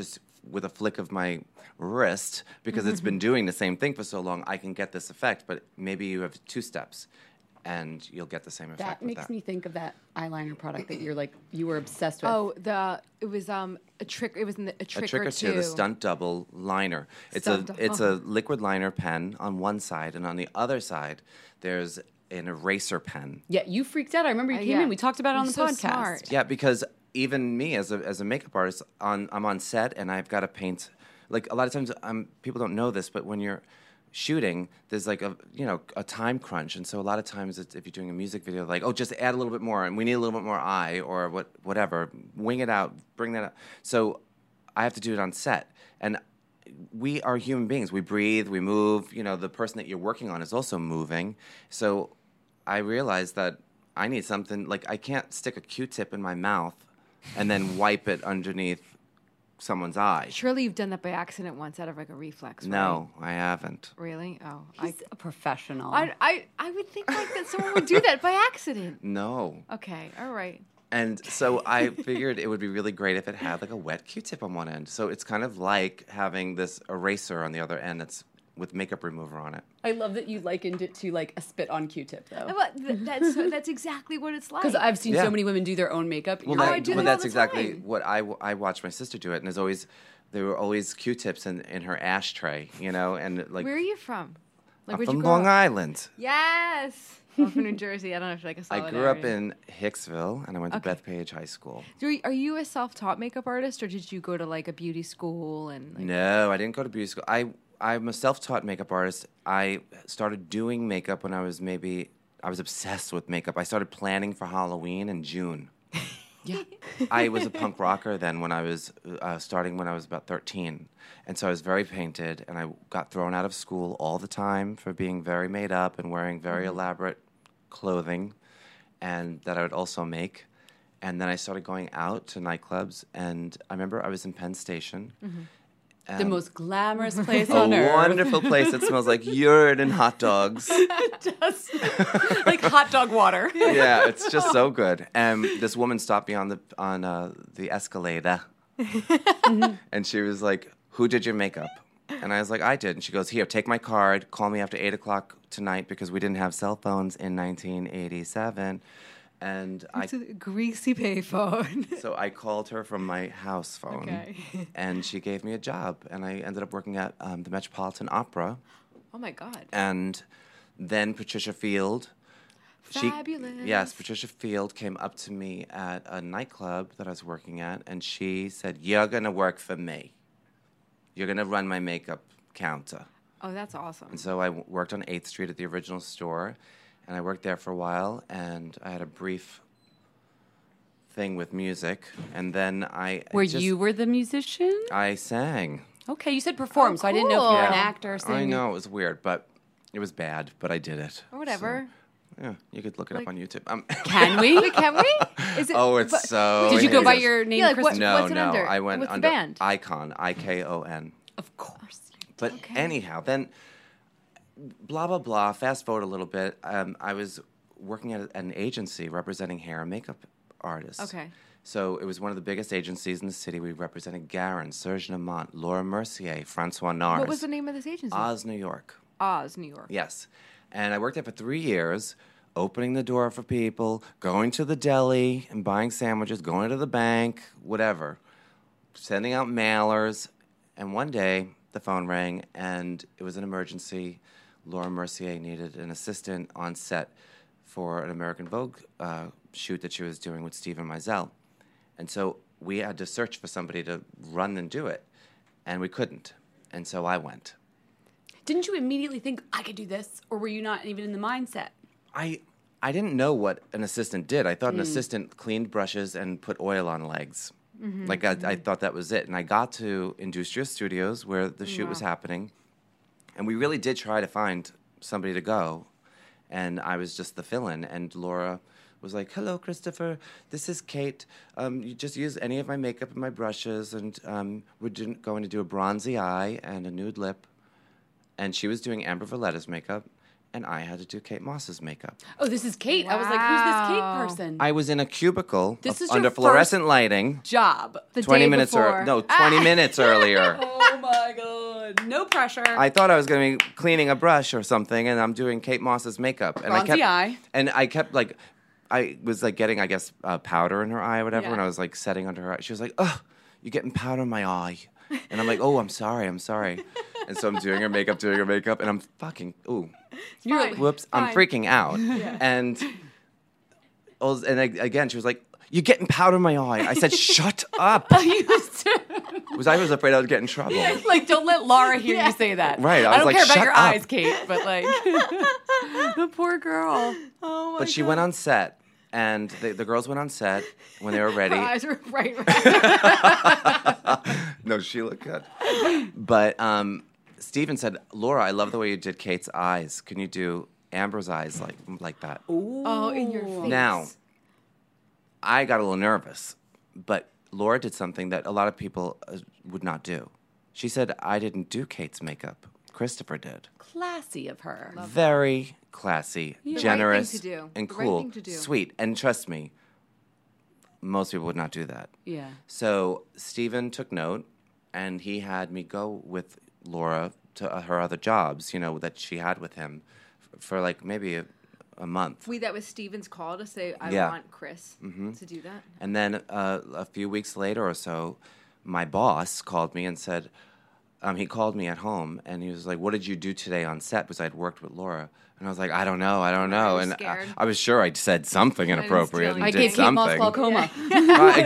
with a flick of my wrist, because it's been doing the same thing for so long, I can get this effect. But maybe you have two steps, and you'll get the same effect. That with makes that. me think of that eyeliner product that you're like you were obsessed with. Oh, the it was um a trick. It was in the, a trick, a trick or two, the Stunt Double liner. It's Stunt a Double. it's a liquid liner pen on one side, and on the other side, there's an eraser pen. Yeah, you freaked out. I remember you Uh, came yeah. in. We talked about it on You're the so podcast. smart. Yeah, because even me as a as a makeup artist, on I'm on set and I've got to paint. Like a lot of times, um, people don't know this, but when you're shooting, there's like a you know a time crunch, and so a lot of times it's, if you're doing a music video, like oh, just add a little bit more, and we need a little bit more eye or what whatever, wing it out, bring that up. So I have to do it on set, and we are human beings. We breathe, we move. You know, the person that you're working on is also moving. So I realized that I need something like I can't stick a Q-tip in my mouth and then wipe it underneath someone's eye. Surely you've done that by accident once out of like a reflex. Right? No, I haven't. Really? Oh, He's a professional. I, I, I would think like that someone would do that by accident. No. Okay, all right. And so I figured it would be really great if it had like a wet Q-tip on one end. So it's kind of like having this eraser on the other end that's with makeup remover on it. I love that you likened it to like a spit on Q-tip though. But th- that's that's exactly what it's like. Because I've seen Yeah. so many women do their own makeup. Well, You're that, I do well that all that's the exactly time. what I, w- I watched my sister do it. And there's always, there were always Q-tips in, in her ashtray, you know, and like. Where are you from? Like, I'm where'd from you grow Long up? Island. Yes. I'm from New Jersey. I don't know if like a solid I grew up area. in Hicksville, and I went to Bethpage High School. Do you- Are you a self-taught makeup artist, or did you go to like a beauty school and? Like, No, I didn't go to beauty school. I I'm a self-taught makeup artist. I started doing makeup when I was maybe I was obsessed with makeup. I started planning for Halloween in June. Yeah. I was a punk rocker then when I was uh, starting when I was about thirteen. And so I was very painted, and I got thrown out of school all the time for being very made up and wearing very elaborate clothing, and that I would also make. And then I started going out to nightclubs, and I remember I was in Penn Station. The um, most glamorous place A on earth. wonderful place that smells like urine and hot dogs. Just like hot dog water. Yeah, it's just so good. And this woman stopped me on the on uh, the escalator, and she was like, "Who did your makeup?" And I was like, "I did." And she goes, "Here, take my card. Call me after eight o'clock tonight because we didn't have cell phones in nineteen eighty-seven." And I It's a greasy payphone. so I called her from my house phone, Okay. and she gave me a job, and I ended up working at um, the Metropolitan Opera. Oh my God. And then Patricia Field. she- Fabulous. yes, Patricia Field came up to me at a nightclub that I was working at, and she said, "You're going to work for me. You're going to run my makeup counter." Oh, that's awesome. And so I w- worked on eighth Street at the original store, and I worked there for a while, and I had a brief thing with music, and then I Where just- you were the musician? I sang. Okay, you said perform, Oh, so I didn't know if you were an cool. actor. Singer. I know it was weird, but it was bad, but I did it. Or whatever. So, yeah, you could look it Like- up on YouTube. Um, Can we? Wait, can we? Is it? oh, it's but- so. Did you go by heinous. your name, Yeah, like what- Kristen? No, what's it no. under? I went What's the under band? Icon, I K O N. Of course. But anyhow, then blah blah blah. Fast forward a little bit. Um, I was working at an agency representing hair and makeup artists. Okay. So it was one of the biggest agencies in the city. We represented Garin, Serge Namont, Laura Mercier, Francois Nars. What was the name of this agency? Oz, New York. Oz, New York. Yes. And I worked there for three years, opening the door for people, going to the deli and buying sandwiches, going to the bank, whatever, sending out mailers. And one day, the phone rang, and it was an emergency. Laura Mercier needed an assistant on set for an American Vogue uh, shoot that she was doing with Stephen Meisel. And so we had to search for somebody to run and do it, and we couldn't. And so I went. Didn't you immediately think I could do this, or were you not even in the mindset? I I didn't know what an assistant did. I thought an assistant cleaned brushes and put oil on legs. Like I, I thought that was it. And I got to Industria Studios where the shoot was happening, and we really did try to find somebody to go, and I was just the fill-in. And Laura was like, "Hello, Christopher. This is Kate. Um, you just use any of my makeup and my brushes, and um, we're doing, going to do a bronzy eye and a nude lip." And she was doing Amber Valletta's makeup, and I had to do Kate Moss's makeup. Oh, this is Kate. I was like, who's this Kate person? I was in a cubicle This of- is your under first fluorescent lighting. Job. The twenty day minutes before. or no, twenty minutes earlier. Oh my god. No pressure. I thought I was going to be cleaning a brush or something, and I'm doing Kate Moss's makeup. And I Bronzy kept, eye. And I kept like, I was like getting, I guess, uh, powder in her eye or whatever. Yeah. When I was like setting under her eye, she was like, "Oh, you're getting powder in my eye," and I'm like, "Oh, I'm sorry, I'm sorry." And so I'm doing her makeup, doing her makeup, and I'm fucking ooh, You're like, whoops, I'm freaking out. And oh, and I, again, she was like, "You're getting powder in my eye." I said, "Shut up." Was I was afraid I would get in trouble. like, don't let Laura hear you say that. Right, I I, was don't like, care about "Shut your up." eyes, Kate, but like, the poor girl. Oh my But she went on set, and the, the girls went on set when they were ready. Her eyes were right, right. No, she looked good. But um, Steven said, "Laura, I love the way you did Kate's eyes. Can you do Amber's eyes like like that?" Oh, in your face. Now, I got a little nervous, but Laura did something that a lot of people uh, would not do. She said, "I didn't do Kate's makeup. Christopher did." Classy of her. Very classy, The right generous, thing to do. and The right cool, thing to do. sweet. And trust me, most people would not do that. Yeah. So Steven took note, and he had me go with Laura to uh, her other jobs, you know, that she had with him f- for like maybe a, a month. Wait, that was Steven's call to say, I Yeah. want Chris to do that? And then uh, a few weeks later or so, my boss called me and said, um, he called me at home, and he was like, "What did you do today on set?" Because I'd worked with Laura. And I was like, "I don't know, I don't know." you And I, scared? I was sure I'd said something didn't inappropriate steal and I did gave Kate Moss something. glaucoma. Right,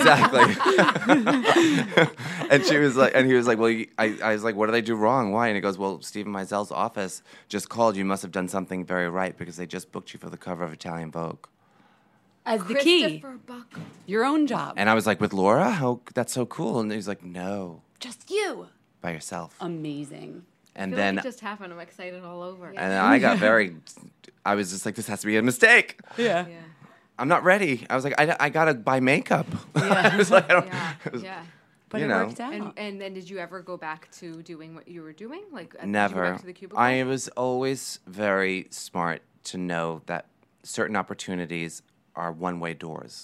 exactly. And she was like, and he was like, "Well," you, I, I was like, "What did I do wrong? Why?" And he goes, "Well, Stephen Meisel's office just called. You must have done something very right because they just booked you for the cover of Italian Vogue." As the key. Christopher Buckle. Your own job. And I was like, "With Laura? How that's so cool." And he's like, "No, Just you. by yourself." Amazing. And I feel then like it just happened. I'm excited all over. and then I got very, I was just like, "This has to be a mistake. Yeah. Yeah. I'm not ready." I was like, I, I gotta buy makeup. I was like, I don't, Yeah. it was- Yeah. But You it know. worked out. And and then did you ever go back to doing what you were doing? Like uh, Did you go Never. back to the cubicle? I was always very smart to know that certain opportunities are one-way doors.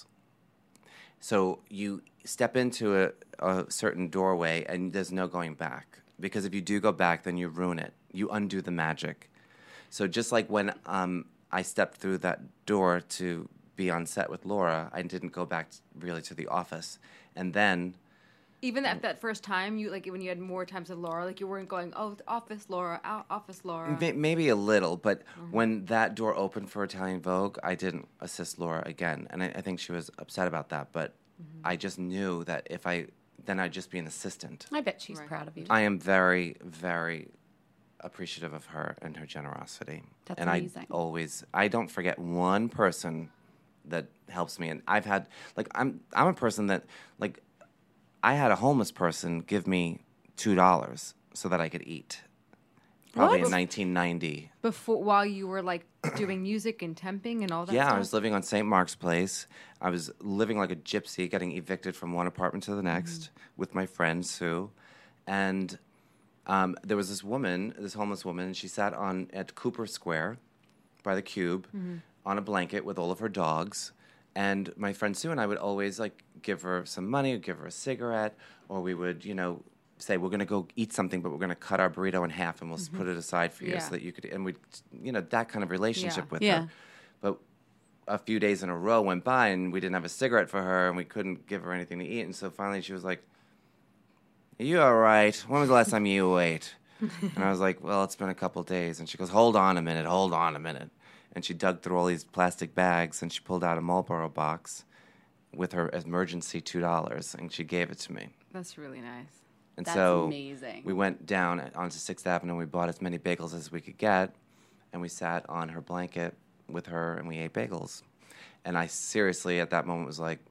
So you step into a, a certain doorway and there's no going back. Because if you do go back, then you ruin it. You undo the magic. So just like when um, I stepped through that door to be on set with Laura, I didn't go back t- really to the office. And then Even at that first time, you like when you had more times with Laura, like you weren't going, oh, the office Laura, out office Laura. May- Maybe a little, but when that door opened for Italian Vogue, I didn't assist Laura again, and I, I think she was upset about that. But I just knew that if I, then I'd just be an assistant. I bet she's Right. proud of you. I am very, very appreciative of her and her generosity, That's and amazing. I always, I don't forget one person that helps me, and I've had like I'm, I'm a person that like, I had a homeless person give me two dollars so that I could eat. Probably What? in nineteen ninety. Before, while you were like doing music and temping and all that Yeah, stuff? I was living on Saint Mark's Place. I was living like a gypsy, getting evicted from one apartment to the next Mm-hmm. with my friend Sue. And um, there was this woman, this homeless woman, and she sat on at Cooper Square by the Cube Mm-hmm. on a blanket with all of her dogs. And my friend Sue and I would always like give her some money, or give her a cigarette, or we would, you know, say we're going to go eat something, but we're going to cut our burrito in half and we'll s put it aside for you Yeah. so that you could, and we, you know, that kind of relationship Yeah. with Yeah. her. But a few days in a row went by and we didn't have a cigarette for her and we couldn't give her anything to eat. And so finally she was like, "Are you all right? When was the last time you ate?" And I was like, "Well, it's been a couple days." And she goes, "Hold on a minute, hold on a minute." And she dug through all these plastic bags and she pulled out a Marlboro box with her emergency two dollars and she gave it to me. That's really nice. And That's so amazing. we went down onto sixth Avenue and we bought as many bagels as we could get. And we sat on her blanket with her and we ate bagels. And I seriously, at that moment, was like,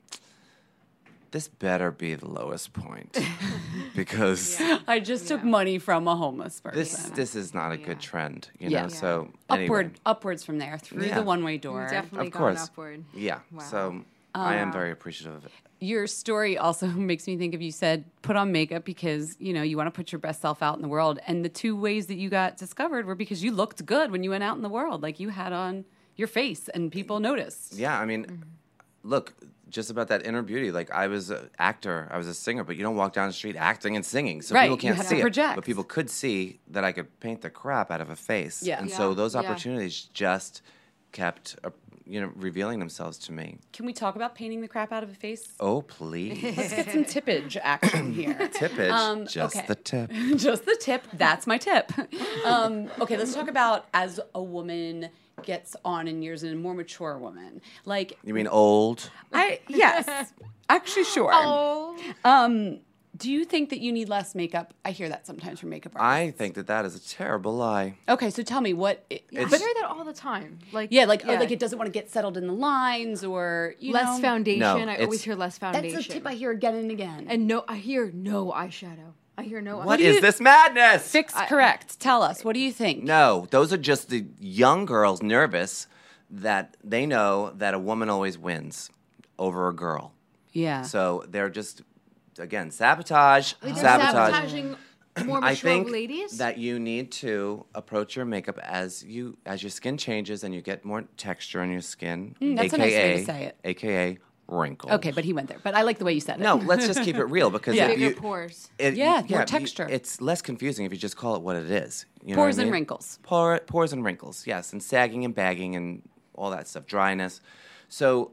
this better be the lowest point. Because I just took money from a homeless person. this this is not a good trend, you Yeah. know? Yeah. So, Upward, anyway. upwards from there through Yeah. the one-way You've door. definitely Of gone course. upward. Yeah. Wow. So, I am very appreciative of it. Your story also makes me think of, you said put on makeup because, you know, you want to put your best self out in the world. And the two ways that you got discovered were because you looked good when you went out in the world. Like you had on your face and people noticed. Yeah, I mean, mm-hmm. look, just about that inner beauty. Like I was an actor, I was a singer, but you don't walk down the street acting and singing. So right. people can't you have see to project. it. But people could see that I could paint the crap out of a face. Yeah. And yeah. so those Yeah. opportunities just kept, uh, you know, revealing themselves to me. Can we talk about painting the crap out of a face? Oh, please. Let's get some tippage action here. Tippage, Um, just okay. the tip. Just the tip. That's my tip. Um, okay, let's talk about as a woman gets on in years and a more mature woman. Like You mean old? I yes, actually sure. Oh. Um, do you think that you need less makeup? I hear that sometimes from makeup artists. I think that that is a terrible lie. Okay, so tell me what. It, Yeah, I It's- hear that all the time. Like yeah, like oh, like it doesn't want to get settled in the lines or you less know. foundation. No, I always it's- hear less That's foundation. a tip I hear again and again. And no, I hear no eyeshadow. I hear no. What do is you- this madness? Fix correct. Tell us. What do you think? No, those are just the young girls nervous that they know that a woman always wins over a girl. Yeah. So they're just, again, sabotage, Like they're sabotage. sabotaging more I mature think ladies. that you need to approach your makeup as you as your skin changes and you get more texture on your skin, Mm, that's a aka nice way to say it. aka wrinkles. Okay, but he went there. But I like the way you said it. No, let's just keep it real because Yeah. if bigger you, pores. it, Yeah, you- more you- texture. it's less confusing if you just call it what it is. You know what I Pores and mean? wrinkles. Pore, pores and wrinkles, yes, and sagging and bagging and all that stuff, dryness. So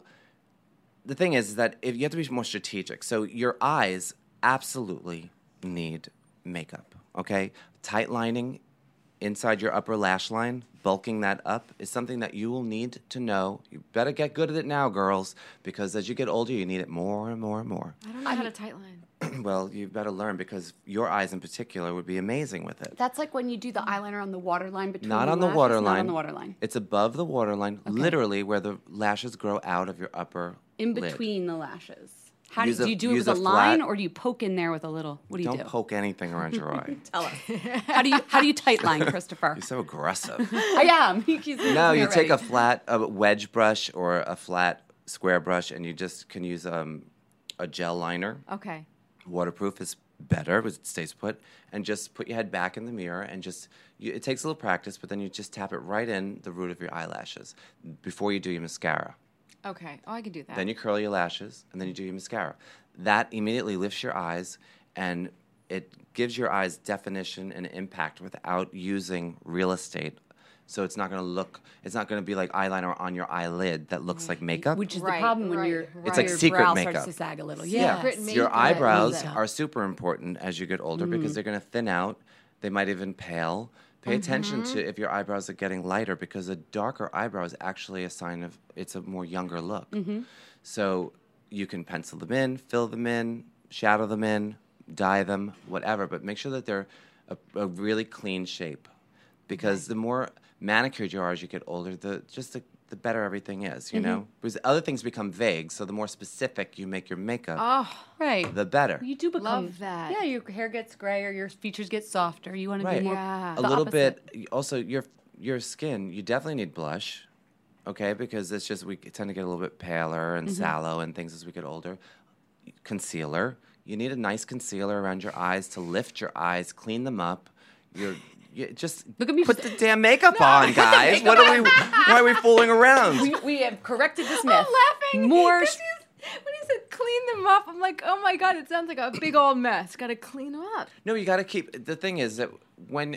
the thing is that if you have to be more strategic. So your eyes absolutely need makeup, okay? Tight lining inside your upper lash line, bulking that up is something that you will need to know. You better get good at it now, girls, because as you get older, you need it more and more and more. I don't know how to tight line. Well, you better learn because your eyes in particular would be amazing with it. That's like when you do the eyeliner on the waterline between Not the on the lashes, waterline. Not on the waterline. It's above the waterline, literally where the lashes grow out of your upper In lid. between the lashes. How do Use you, a- do you do it use with a, a line flat- or do you poke in there with a little? What do you Don't do? poke anything around your eye. Tell us. How do you how do you tight line, Christopher? You're so aggressive. I am. He's No, you take a ready. flat a wedge brush or a flat square brush, and you just can use um, a gel liner. Okay. Waterproof is better, but it stays put. And just put your head back in the mirror, and just you, it takes a little practice, but then you just tap it right in the root of your eyelashes before you do your mascara. Okay. Oh, I can do that. Then you curl your lashes, and then you do your mascara. That immediately lifts your eyes, and it gives your eyes definition and impact without using real estate. So it's not going to look, it's not going to be like eyeliner on your eyelid that looks like makeup. Which is Right, the problem when right, your, right. It's like your secret brow makeup. starts to sag a little. Yeah. Yes. Secret Your makeup. eyebrows Makeup. are super important as you get older because they're going to thin out. They might even pale. Pay attention to if your eyebrows are getting lighter because a darker eyebrow is actually a sign of it's a more younger look. So you can pencil them in, fill them in, shadow them in, dye them, whatever, but make sure that they're a, a really clean shape because the more manicured you are as you get older, the just the, the better everything is, you know? Because other things become vague, so the more specific you make your makeup, Oh, Right. the better. You do become Love that. Yeah, your hair gets grayer, your features get softer. You want to Right. be more Yeah. a the little opposite. bit. Also, your your skin. You definitely need blush, okay? Because it's just we tend to get a little bit paler and sallow and things as we get older. Concealer. You need a nice concealer around your eyes to lift your eyes, clean them up. You're you just Look at me. put the damn makeup on, guys. What are we? Why are we fooling around? we, we have corrected this myth. I'm laughing. More. 'cause he's- when he said clean them up, I'm like, oh my God, it sounds like a big old mess. Got to clean them up. No, you got to keep. The thing is that when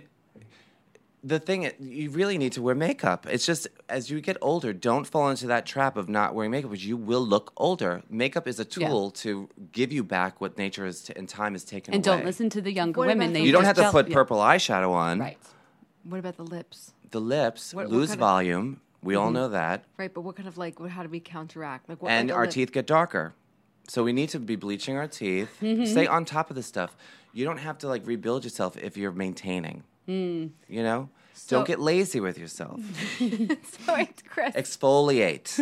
the thing you really need to wear makeup. It's just as you get older, don't fall into that trap of not wearing makeup, because you will look older. Makeup is a tool Yeah. to give you back what nature is t- and time has taken And away. don't listen to the younger What women. about They the- You don't just have to tell- put yeah. purple eyeshadow on. Right. What about the lips? The lips What- what lose kind of- volume. We Mm-hmm. all know that. Right, but what kind of like, what, how do we counteract? Like, what, And like a our lip- teeth get darker. So we need to be bleaching our teeth. Mm-hmm. Stay on top of this stuff. You don't have to like rebuild yourself if you're maintaining. Mm. You know? So- don't get lazy with yourself. Sorry, Chris. Exfoliate.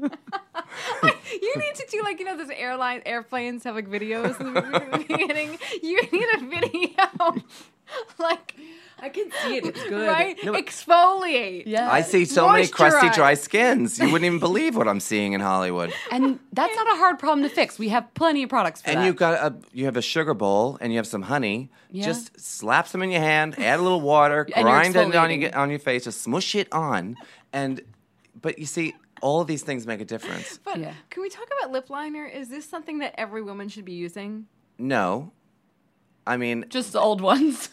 You need to do like, you know, those airline airplanes have like videos in the beginning. You need a video like I can see it. It's good. Right? Exfoliate. Yeah. I see so many crusty, Moisturize. dry skins. You wouldn't even believe what I'm seeing in Hollywood. And that's not a hard problem to fix. We have plenty of products for And that. you've got a you have a sugar bowl and you have some honey. Yeah. Just slap some in your hand, add a little water, And you're grind it on exfoliating. your on your face, just smush it on, and but you see, all of these things make a difference. But Yeah. can we talk about lip liner? Is this something that every woman should be using? No, I mean, Just the old ones.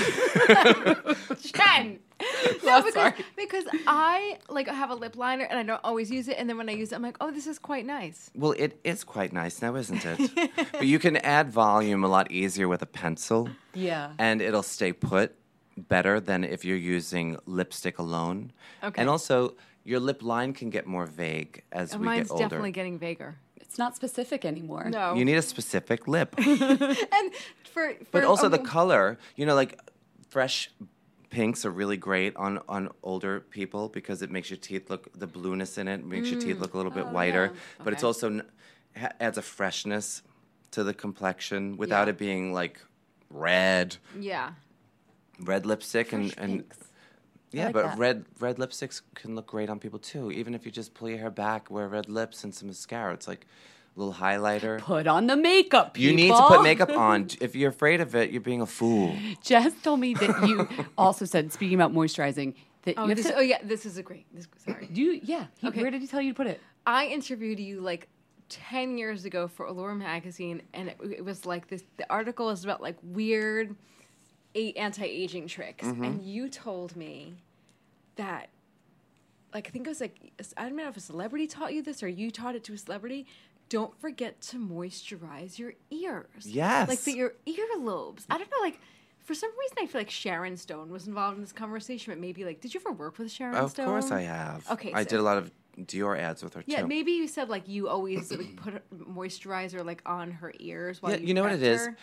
Jen. Oh, No, because, sorry. because I like have a lip liner and I don't always use it, and then when I use it, I'm like, oh, this is quite nice. well, it is quite nice now, isn't it? But you can add volume a lot easier with a pencil. Yeah. And it'll stay put better than if you're using lipstick alone. Okay. And also, your lip line can get more vague as And we mine's get older. definitely getting vaguer. It's not specific anymore. No. You need a specific lip. and for, for But also a the wo- color, you know, like fresh pinks are really great on, on older people because it makes your teeth look, the blueness in it makes your teeth look a little bit whiter. But it's Okay. also n- ha- adds a freshness to the complexion without Yeah. it being like red. Yeah. Red lipstick and, and Pinks. yeah, like but that. red red lipsticks can look great on people too. Even if you just pull your hair back, wear red lips and some mascara. It's like a little highlighter. Put on the makeup, people. You need to put makeup on. If you're afraid of it, you're being a fool. Jess told me that you also said, speaking about moisturizing, that Oh, you have this, to. oh yeah, this is a great. This, sorry. Do you, yeah. He, Okay. Where did he tell you to put it? I interviewed you like ten years ago for Allure magazine, and it, it was like this. The article was about like weird a- anti-aging tricks, Mm-hmm. and you told me that, like, I think it was like I don't know if a celebrity taught you this or you taught it to a celebrity. Don't forget to moisturize your ears. Yes. like the, your earlobes. I don't know, like. For some reason, I feel like Sharon Stone was involved in this conversation, but maybe like, did you ever work with Sharon Of Stone? course I have. Okay, I so- did a lot of Dior ads with her Yeah, too. maybe you said like you always like, put moisturizer like on her ears while Yeah, you you know what prepped it is? her.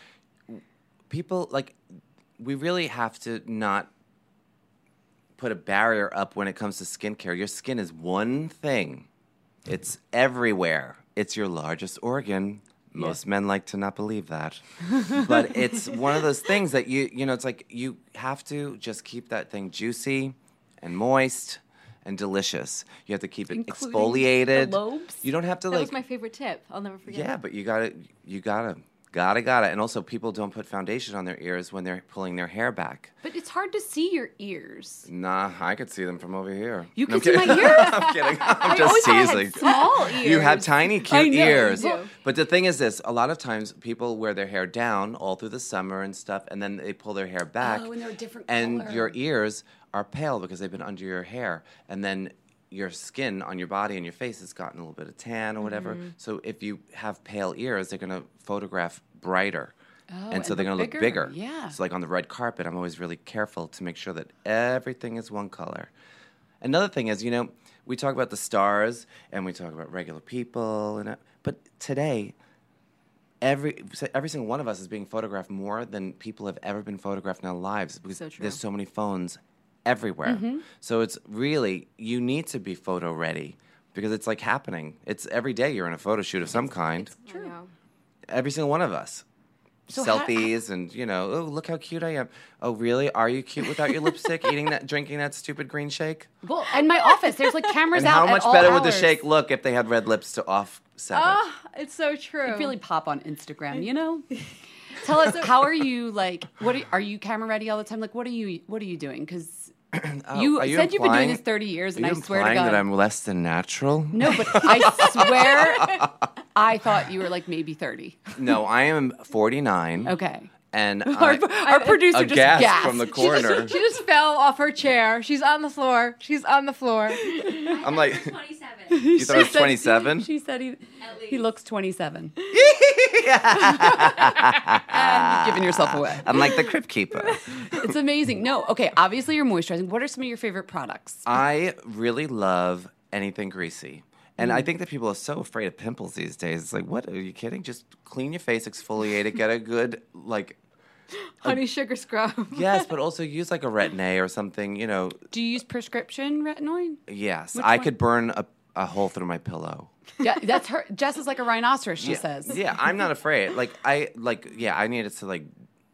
People like we really have to not put a barrier up when it comes to skincare. Your skin is one thing. It's everywhere. It's your largest organ. Most men like to not believe that. But it's one of those things that you you know, it's like you have to just keep that thing juicy and moist and delicious. You have to keep it Including exfoliated. the lobes? You don't have to That like was my favorite tip. I'll never forget. yeah, but you gotta, you gotta, gotta, gotta. And also, people don't put foundation on their ears when they're pulling their hair back. But it's hard to see your ears. Nah, I could see them from over here. You No, can I'm see my kidding. ears. I'm kidding. I'm I just always thought I had teasing. small ears. You have tiny, I cute know, you ears. do. But the thing is this, a lot of times people wear their hair down all through the summer and stuff, and then they pull their hair back. Oh, and they're a different And color. your ears are pale because they've been under your hair. And then your skin on your body and your face has gotten a little bit of tan or whatever. Mm-hmm. So if you have pale ears, they're going to photograph brighter. Oh, and so and they're going to look look bigger. bigger. Yeah. So like on the red carpet, I'm always really careful to make sure that everything is one color. Another thing is, you know, we talk about the stars and we talk about regular people, and uh, but today, every every single one of us is being photographed more than people have ever been photographed in their lives because So true. there's so many phones everywhere. So it's really, you need to be photo ready because it's like happening. It's every day you're in a photo shoot of some kind. I know. Every single one of us. So how- Selfies and, you know, oh, look how cute I am. Oh, really? Are you cute without your lipstick, eating that, drinking that stupid green shake? Well, in my office, there's like cameras And out how at much all better would the hours. shake look if they had red lips to offset it? Ah, it's so true. It'd really pop on Instagram, you know? Tell us, how are you, like, what are, are you camera ready all the time? Like, what are you, what are you doing? Because Oh, you, are you said you've been doing implying- this thirty years, Are and you I swear to implying God. that I'm less than natural? No, but I swear I thought you were like maybe thirty. No, I am forty-nine. Okay. And Our, I, our producer a just gasp gasped. from the She corner. just, she just fell off her chair. She's on the floor. She's on the floor. I'm like, twenty-seven. you thought I was She said- twenty-seven? She said he, he looks twenty-seven. Giving yourself away. I'm like the crypt keeper. It's amazing. No, okay, obviously you're moisturizing. What are some of your favorite products? I really love anything greasy. And Mm. I think that people are so afraid of pimples these days. It's like, what? Are you kidding? Just clean your face, exfoliate it, get a good, like, Honey sugar scrub. yes, but also use like a Retin-A or something, you know. Do you use prescription retinoid? Yes, Which I one? could burn a, a hole through my pillow. Yeah, that's her. Jess is like a rhinoceros, she yeah, says. Yeah, I'm not afraid. Like, I, like, yeah, I needed to, like,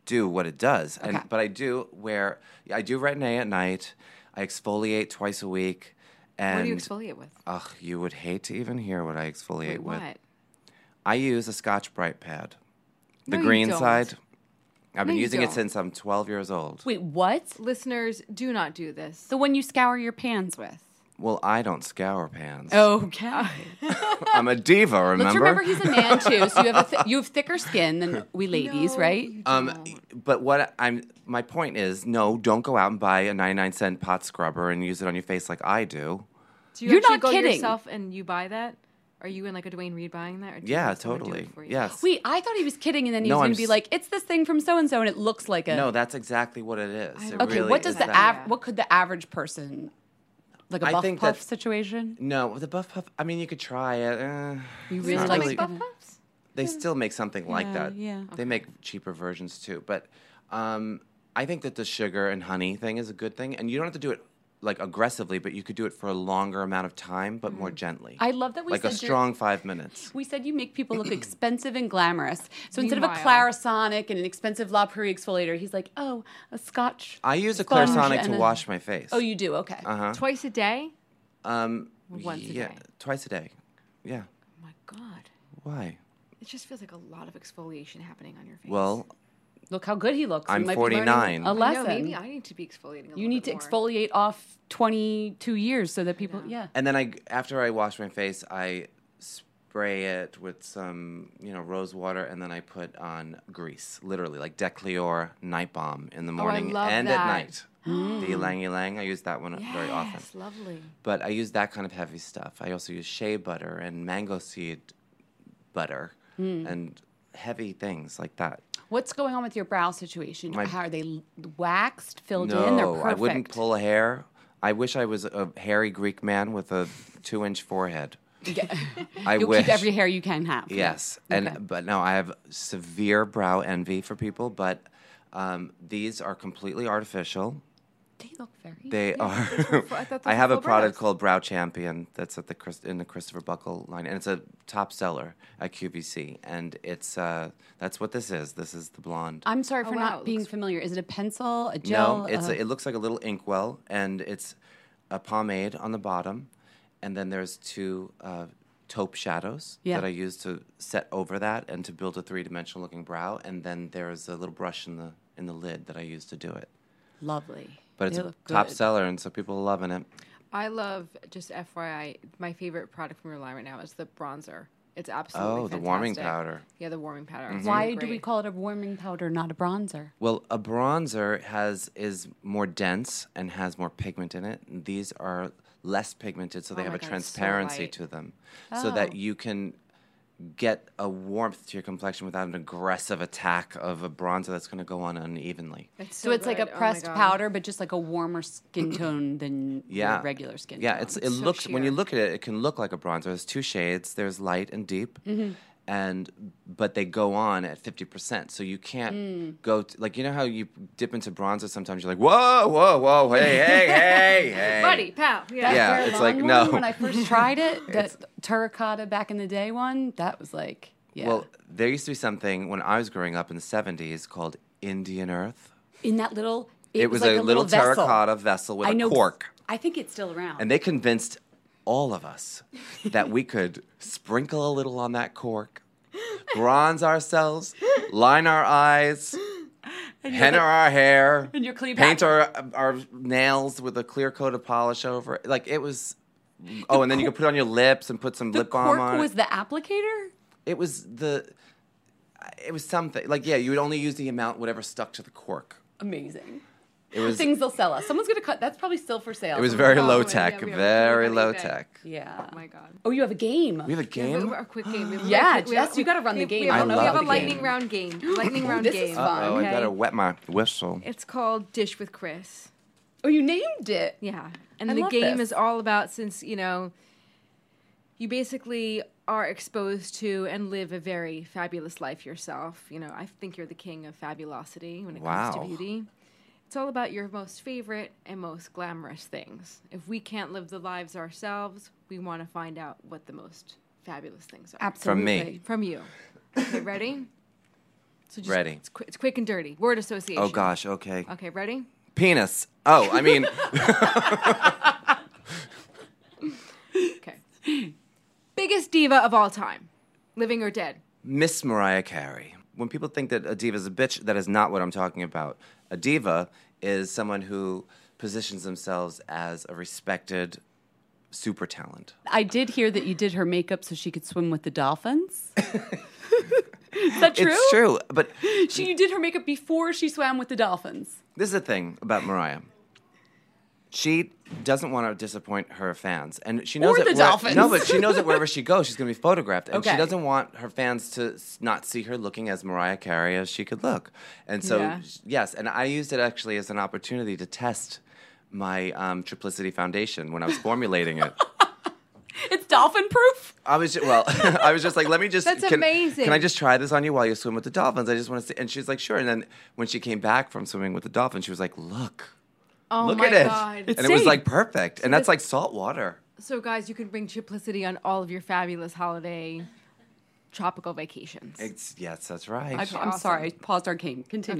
do what it does. Okay. And but I do wear I do Retin-A at night. I exfoliate twice a week. And What do you exfoliate with? Ugh, you would hate to even hear what I exfoliate Wait, with. what? I use a Scotch Brite pad. The No, you green don't. side. I've been No, you using don't. it since I'm twelve years old. Wait, what? Listeners, do not do this. The one you scour your pans with. Well, I don't scour pans. Okay. I'm a diva, remember? Let's remember he's a man too, so you have a th- you have thicker skin than we ladies, No, right? you Um, don't. but what I'm my point is, no, don't go out and buy a ninety-nine cent pot scrubber and use it on your face like I do. Do you You're actually not go kidding. yourself and you buy that? Are you in like a Dwayne Reed buying that? Or do you Yeah, have someone do it totally. for you? Yes. Wait, I thought he was kidding, and then he No, was I'm going to be s- like, "It's this thing from so and so," and it looks like a. No, that's exactly what it is. It Okay, really what does is the that. av- what could the average person, like a I buff think puff that- situation? No, with the buff puff. I mean, you could try it. Uh, You it's really not like really- Buff puffs? They still make something like Yeah, that. yeah. They make cheaper versions too. But um, I think that the sugar and honey thing is a good thing, and you don't have to do it like aggressively, but you could do it for a longer amount of time, but more gently. I love that we like a said you're- strong five minutes. We said you make people look expensive and glamorous. So instead of a Meanwhile- Clarisonic and an expensive La Prairie exfoliator, he's like, oh, a Scotch. I use a sponge Clarisonic and to a- wash my face. Oh, you do? Okay. Uh-huh. Twice a day? Um, Once a yeah, day. twice a day. Yeah. Oh my God. Why? It just feels like a lot of exfoliation happening on your face. Well, Look how good he looks. We I'm might be learning forty-nine. A I lesson. know, maybe I need to be exfoliating a little you need to bit more. exfoliate off twenty-two years so that people, yeah. and then I, after I wash my face, I spray it with some, you know, rose water, and then I put on grease, literally, like Decleor Night Balm in the morning love and that. at night. The Ylang Ylang, I use that one very often. Yes, lovely. But I use that kind of heavy stuff. I also use shea butter and mango seed butter and heavy things like that. What's going on with your brow situation? My- How are they l- waxed, filled no, in? They're perfect. I wouldn't pull a hair. I wish I was a hairy Greek man with a two-inch forehead. I You'll wish. keep every hair you can have. Yes, Okay. and but no, I have severe brow envy for people. But um, these are completely artificial. They look very. They are. I thought those I were have a full product brows. called Brow Champion that's at the Chris- in the Christopher Buckle line, and it's a top seller at Q V C. And it's uh, that's what this is. This is the blonde. I'm sorry for Oh, wow, not it being looks- familiar. Is it a pencil, a gel? No, it's a- a, it looks like a little inkwell, and it's a pomade on the bottom, and then there's two uh, taupe shadows Yeah. that I use to set over that and to build a three-dimensional looking brow, and then there's a little brush in the in the lid that I use to do it. lovely. But it's They a look top good. seller, and so people are loving it. I love, just F Y I, my favorite product from your line right now is the bronzer. It's absolutely Oh, the warming fantastic. powder. Yeah, the warming powder. It's Why really do we great. call it a warming powder, not a bronzer? Well, a bronzer has is more dense and has more pigment in it. And these are less pigmented, so they Oh have my a God, it's so transparency light. to them, so that Oh. you can get a warmth to your complexion without an aggressive attack of a bronzer that's going to go on unevenly. It's So, it's like a good. Oh my pressed God. powder, but just like a warmer skin tone than Yeah, your regular skin Yeah, tone. it's it It's so looks when you sheer. look at it, it can look like a bronzer. There's two shades. There's light and deep. Mm-hmm. And but they go on at fifty percent, so you can't Mm. go to, like you know how you dip into bronzer. Sometimes you're like, whoa, whoa, whoa, hey, hey, hey, hey, Buddy, pal. Yeah. Yeah, Very it's like, long no. one, When I first tried it, that terracotta back in the day one, that was like, yeah. Well, there used to be something when I was growing up in the seventies called Indian Earth. in that little, it, It, was, like a, little, vessel. terracotta vessel with I a know, cork. I think it's still around. And they convinced all of us that we could sprinkle a little on that cork, bronze ourselves, line our eyes, henna our hair, And your clean paint back. our our nails with a clear coat of polish over it. Like it was. Oh, and then you could put it on your lips and put some the lip balm cork on was it. the applicator? It was the. It was something like yeah. You would only use the amount whatever stuck to the cork. Amazing. It was. Things they'll sell us. Someone's going to cut. That's probably still for sale. It was Someone's very gonna- low Oh, yeah, tech. we have- Very we low have anything. tech. Yeah. Oh my God. Oh, you have a game. We have a We have game. a, a quick game. We have a Yeah, quick- we have- Jess, you gotta run the we- game. We I have, a- love we have a the lightning game. round game. Lightning round This game. is fun. Oh, okay? I better wet my whistle. It's called Dish with Chris. Oh, you named it. Yeah. And I the love game this. is all about, since, you know, you basically are exposed to and live a very fabulous life yourself. You know, I think you're the king of fabulosity when it comes Wow. to beauty. It's all about your most favorite and most glamorous things. If we can't live the lives ourselves, we want to find out what the most fabulous things are. Absolutely. me. From you. Okay, ready? So just, Ready. It's, qu- it's quick and dirty. Word association. Oh gosh. Okay. Okay, ready? Penis. Oh, I mean. Okay. Biggest diva of all time, living or dead? Miss Mariah Carey. When people think that a diva is a bitch, that is not what I'm talking about. A diva is someone who positions themselves as a respected super talent. I did hear that you did her makeup so she could swim with the dolphins. Is that true? It's true, but She, you did her makeup before she swam with the dolphins. this is the thing about Mariah. She doesn't want to disappoint her fans, and she knows Or that the where- dolphins. No, but she knows that wherever she goes, she's going to be photographed, and Okay. she doesn't want her fans to s- not see her looking as Mariah Carey as she could look. And so, Yeah. yes, and I used it actually as an opportunity to test my um, Triplicity foundation when I was formulating it. It's dolphin proof. I was just, well, I was just like, let me just. That's can, amazing. Can I just try this on you while you swim with the dolphins? I just want to see. And she's like, sure. And then when she came back from swimming with the dolphins, she was like, look, Oh look my at it, God. and it was stayed. like perfect. And that's like salt water. So, guys, you can bring Triplicity on all of your fabulous holiday tropical vacations. It's yes, that's right. I, I'm Awesome. sorry, I paused our game. Continue.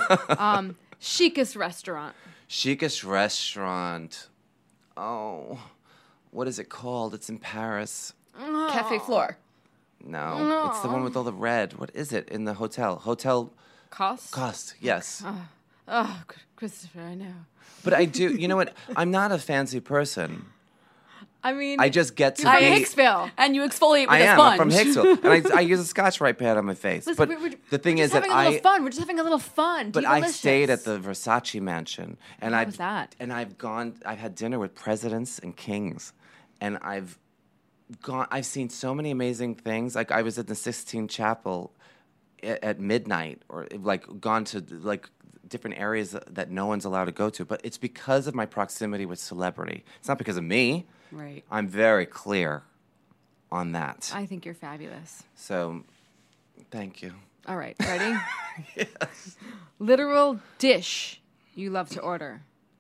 Chicest restaurant. Chicest restaurant. Oh, what is it called? It's in Paris. Cafe Floor. No, it's the one with all the red. What is it in the hotel? Hotel Cost? Cost. Yes. Oh, C- Christopher, I know. But I do. You know what? I'm not a fancy person. I mean, I just get to you're from be. Hicksville. And you exfoliate with I a am. sponge. I'm from Hicksville, and I, I use a Scotch Rite pad on my face. Listen, but we- we're, the thing we're is just that having a little I. fun. We're just having a little fun. But I Delicious. stayed at the Versace mansion, and How I've was that? and I've gone. I've had dinner with presidents and kings, and I've gone. I've seen so many amazing things. Like I was at the Sistine Chapel at, at midnight, or like gone to like different areas that no one's allowed to go to. But it's because of my proximity with celebrity. It's not because of me. Right. I'm very clear on that. I think you're fabulous. So, thank you. All right, ready? Yes. Literal dish you love to order.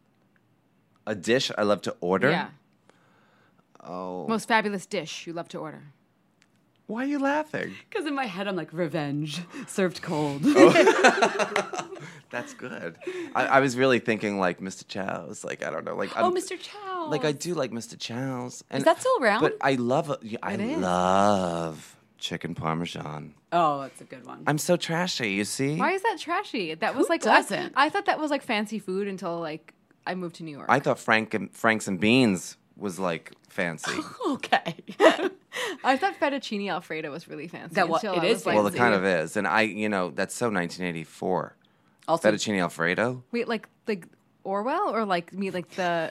A dish I love to order. Yeah. Oh. Most fabulous dish you love to order. Why are you laughing? Because in my head, I'm like, revenge served cold. That's good. I, I was really thinking like Mister Chow's. Like I don't know. Like Oh, I'm, Mister Chow. Like I do like Mister Chow's. And, Is that still around? But I love. a- yeah, I It is. love chicken parmesan. Oh, that's a good one. I'm so trashy. You see. Why is that trashy? That was Who like doesn't? I, I thought that was like fancy food until like I moved to New York. I thought Frank and Franks and Beans was like fancy. Okay. I thought fettuccine alfredo was really fancy. That wa- until it I is was like, Well, it kind of is, and I, you know, that's so nineteen eighty-four. Also, Fettuccine Alfredo. Wait, like like Orwell or like me like the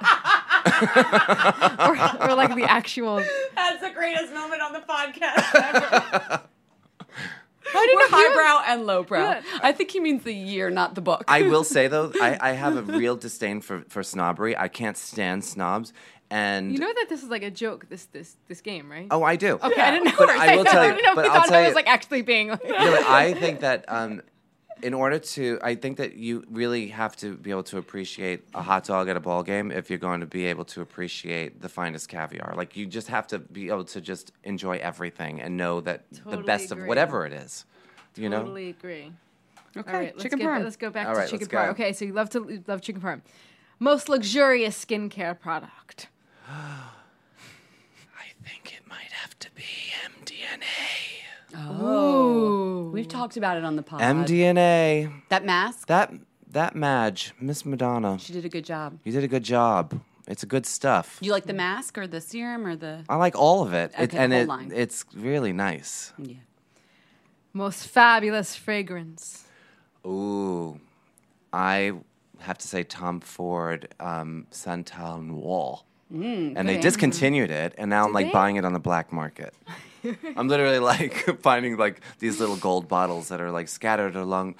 or, or like the actual. that's the greatest moment on the podcast ever. How did We're you highbrow and lowbrow. Yeah. I think he means the year, not the book. I will say though, I, I have a real disdain for, for snobbery. I can't stand snobs, and You know that this is like a joke. This this this game, right? oh, I do. okay, I didn't know. But for a I will second. tell you- I didn't know if but you I'll thought tell I was you- like actually being. Like, No, but I think that um, in order to, I think that you really have to be able to appreciate a hot dog at a ball game if you're going to be able to appreciate the finest caviar. Like you just have to be able to just enjoy everything and know that the Totally best agree. of whatever it is. You know? Totally agree. okay, All right, let's chicken get, parm. let's go back All to right, chicken let's parm. go. Okay, so you love to you love chicken parm. Most luxurious skincare product. I think it might have to be M D N A. Oh, we've talked about it on the pod. M D N A. That mask. That that Madge, Miss Madonna. She did a good job. You did a good job. It's good stuff. Do you like the mask or the serum or the? I like all of it. it Okay, and whole it, line. it's really nice. Yeah. Most fabulous fragrance. Ooh, I have to say Tom Ford, um, Santal Noir. and they good discontinued it, and now I'm like they? buying it on the black market. I'm literally like finding like these little gold bottles that are like scattered along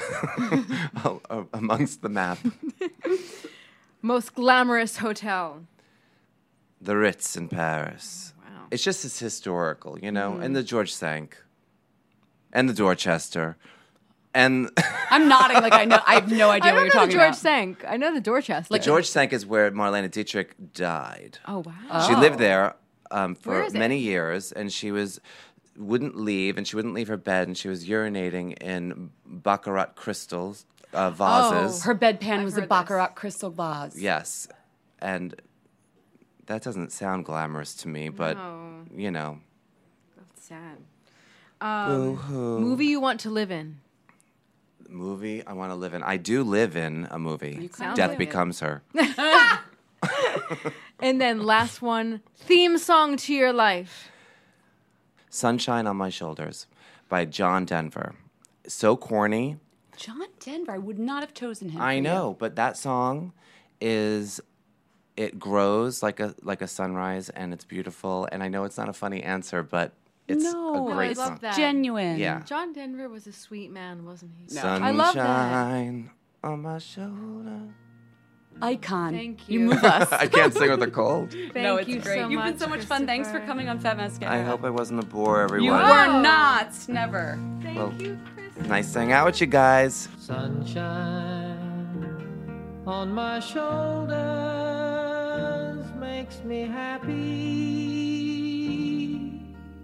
amongst the map. Most glamorous hotel. The Ritz in Paris. Wow. It's just it's historical, you know, and the George Sank, and the Dorchester, and I'm nodding like I know. I have no idea I what don't you're know the talking George about. Sank. I know the Dorchester. the George Sank is where Marlene Dietrich died. Oh wow. She lived there um, Where for is it? many years, and she was wouldn't leave, and she wouldn't leave her bed, and she was urinating in baccarat crystals uh, vases. Her bedpan was a heard baccarat crystal vase. Yes, and that doesn't sound glamorous to me, but No. you know. That's sad. Um, Boo-hoo. movie you want to live in? Movie I want to live in. I do live in a movie. Sounds Death like it. Becomes Her. And then last one, theme song to your life. Sunshine on My Shoulders by John Denver. So corny. John Denver. I would not have chosen him. I for you. know, but that song is it grows like a like a sunrise, and it's beautiful. And I know it's not a funny answer, but it's No, a I great love song. that. Genuine. Yeah. John Denver was a sweet man, wasn't he? Sunshine I love that. on my shoulder. Icon. Thank You you. move us. I can't sing with a cold. Thank no, it's you great. so You've much, been so much fun. Thanks for Christopher. coming on Fat Mascara. I hope I wasn't a bore, everyone. You Oh. were not. Never. Thank Well, you, Chris. Nice to hang out with you guys. Sunshine on my shoulders makes me happy.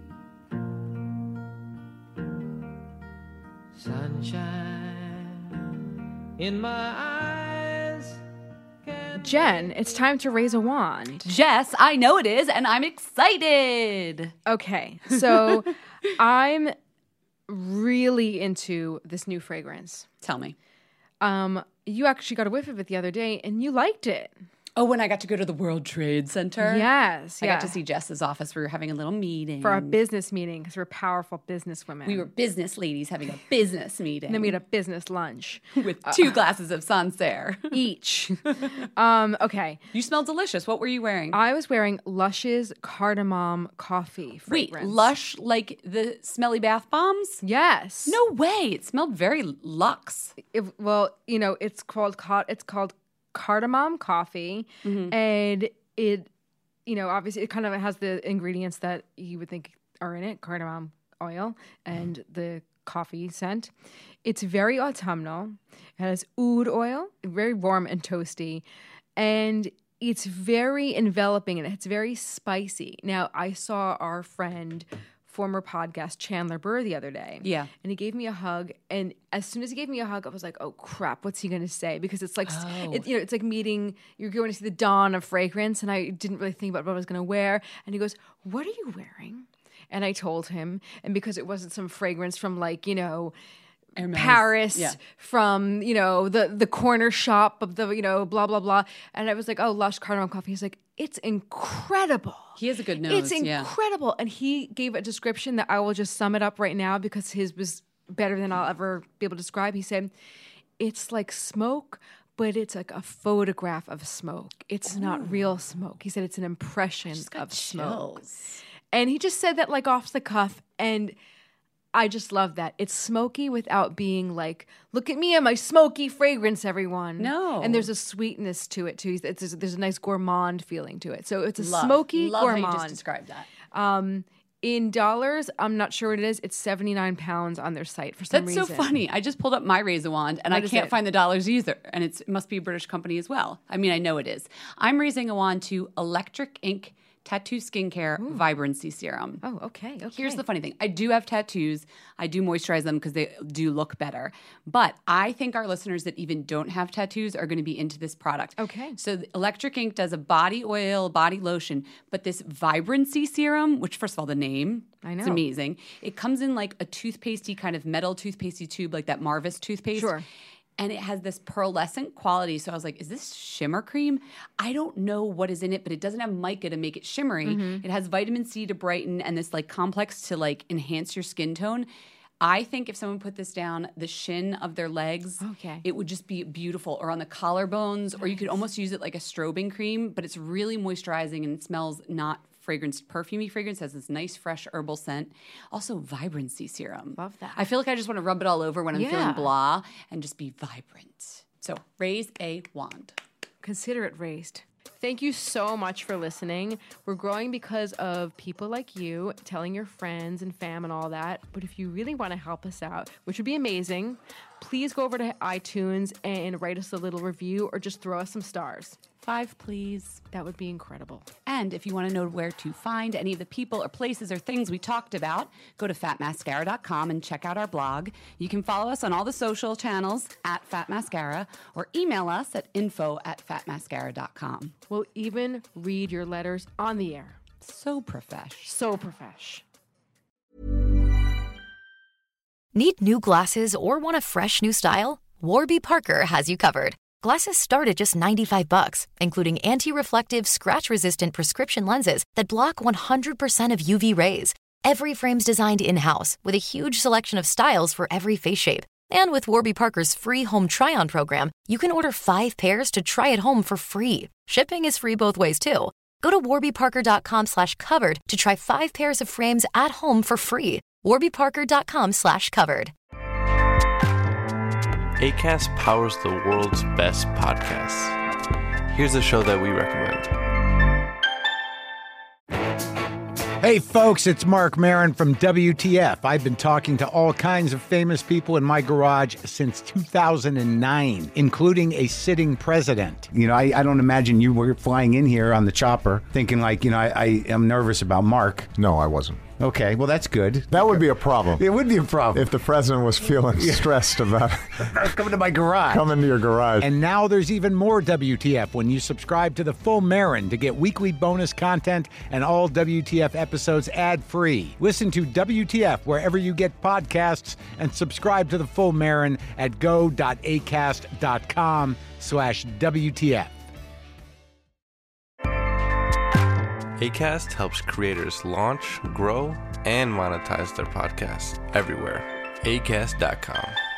Sunshine in my eyes. Can Jen, it's time to raise a wand. Jess, I know it is, and I'm excited. Okay, so I'm really into this new fragrance. Tell me. Um, you actually got a whiff of it the other day, and you liked it. Oh, when I got to go to the World Trade Center. Yes, I yeah. got to see Jess's office. We were having a little meeting. For our business meeting, because we're powerful business women. We were business ladies having a business meeting. And then we had a business lunch with two glasses of Sancerre. each. um, okay, You smell delicious. What were you wearing? I was wearing Lush's cardamom coffee Wait, fragrance. Lush like the smelly bath bombs? Yes. No way. It smelled very luxe. It, well, you know, it's called ca- it's called cardamom coffee, Mm-hmm. and it, you know, obviously it kind of has the ingredients that you would think are in it: cardamom oil and the coffee scent. It's very autumnal. It has oud oil, very warm and toasty, and it's very enveloping and it's very spicy. Now, I saw our friend, former podcast Chandler Burr, the other day. Yeah. And he gave me a hug. And as soon as he gave me a hug, I was like, oh crap, what's he going to say? Because it's like, Oh. it, you know, it's like meeting, you're going to see the dawn of fragrance. And I didn't really think about what I was going to wear. And he goes, what are you wearing? And I told him. And because it wasn't some fragrance from like, you know, Hermes. Paris, Yeah. from, you know, the the corner shop of the, you know, blah, blah, blah. And I was like, oh, Lush cardamom coffee. He's like, it's incredible. He has a good nose. It's yeah. incredible. And he gave a description that I will just sum it up right now because his was better than I'll ever be able to describe. He said, it's like smoke, but it's like a photograph of smoke. It's not real smoke. He said it's an impression Just got of smoke. chills. And he just said that like off the cuff. And I just love that. It's smoky without being like, look at me and my smoky fragrance, everyone. No. And there's a sweetness to it too. It's, there's a nice gourmand feeling to it. So it's a Love. smoky Love gourmand. how you just described that. Um, in dollars, I'm not sure what it is. It's seventy-nine pounds on their site for some That's reason. so funny. I just pulled up my Razor wand and What I is can't it? find the dollars either. And it's, it must be a British company as well. I mean, I know it is. I'm raising a wand to Electric Ink Tattoo Skincare Vibrancy Serum. Oh, okay. Okay. Here's the funny thing. I do have tattoos. I do moisturize them because they do look better. But I think our listeners that even don't have tattoos are going to be into this product. Okay. So the Electric Ink does a body oil, body lotion, but this Vibrancy Serum, which first of all, the name, I know. it's amazing. It comes in like a toothpastey kind of metal toothpastey tube, like that Marvis toothpaste. Sure. And it has this pearlescent quality. So I was like, is this shimmer cream? I don't know what is in it, but it doesn't have mica to make it shimmery. Mm-hmm. It has vitamin C to brighten and this like complex to like enhance your skin tone. I think if someone put this down the shin of their legs, Okay. it would just be beautiful. Or on the collarbones, or you could almost use it like a strobing cream, but it's really moisturizing and it smells not fragrance, perfumey fragrance, has this nice fresh herbal scent. Also vibrancy serum. Love that. I feel like I just want to rub it all over when I'm Yeah. feeling blah and just be vibrant. So raise a wand. Consider it raised. Thank you so much for listening. We're growing because of people like you telling your friends and fam and all that. But if you really want to help us out, which would be amazing, please go over to iTunes and write us a little review or just throw us some stars. Five, please. That would be incredible. And if you want to know where to find any of the people or places or things we talked about, go to fat mascara dot com and check out our blog. You can follow us on all the social channels at Fat Mascara or email us at info at fat mascara dot com. We'll even read your letters on the air. So profesh. So profesh. Need new glasses or want a fresh new style? Warby Parker has you covered. Glasses start at just ninety-five bucks, including anti-reflective, scratch-resistant prescription lenses that block one hundred percent of U V rays. Every frame's designed in-house with a huge selection of styles for every face shape. And with Warby Parker's free home try-on program, you can order five pairs to try at home for free. Shipping is free both ways, too. Go to warby parker dot com slash covered to try five pairs of frames at home for free. warby parker dot com slash covered. Acast powers the world's best podcasts. Here's a show that we recommend. Hey folks, it's Mark Maron from W T F. I've been talking to all kinds of famous people in my garage since two thousand nine, including a sitting president. You know, I, I don't imagine you were flying in here on the chopper thinking like, you know, I, I am nervous about Mark. No, I wasn't. Okay, well, that's good. That would be a problem. It would be a problem. If the president was feeling stressed about coming to my garage. Coming to your garage. And now there's even more W T F when you subscribe to the Full Marin to get weekly bonus content and all W T F episodes ad-free. Listen to W T F wherever you get podcasts and subscribe to the Full Marin at go.acast.com slash WTF. Acast helps creators launch, grow, and monetize their podcasts everywhere. acast dot com.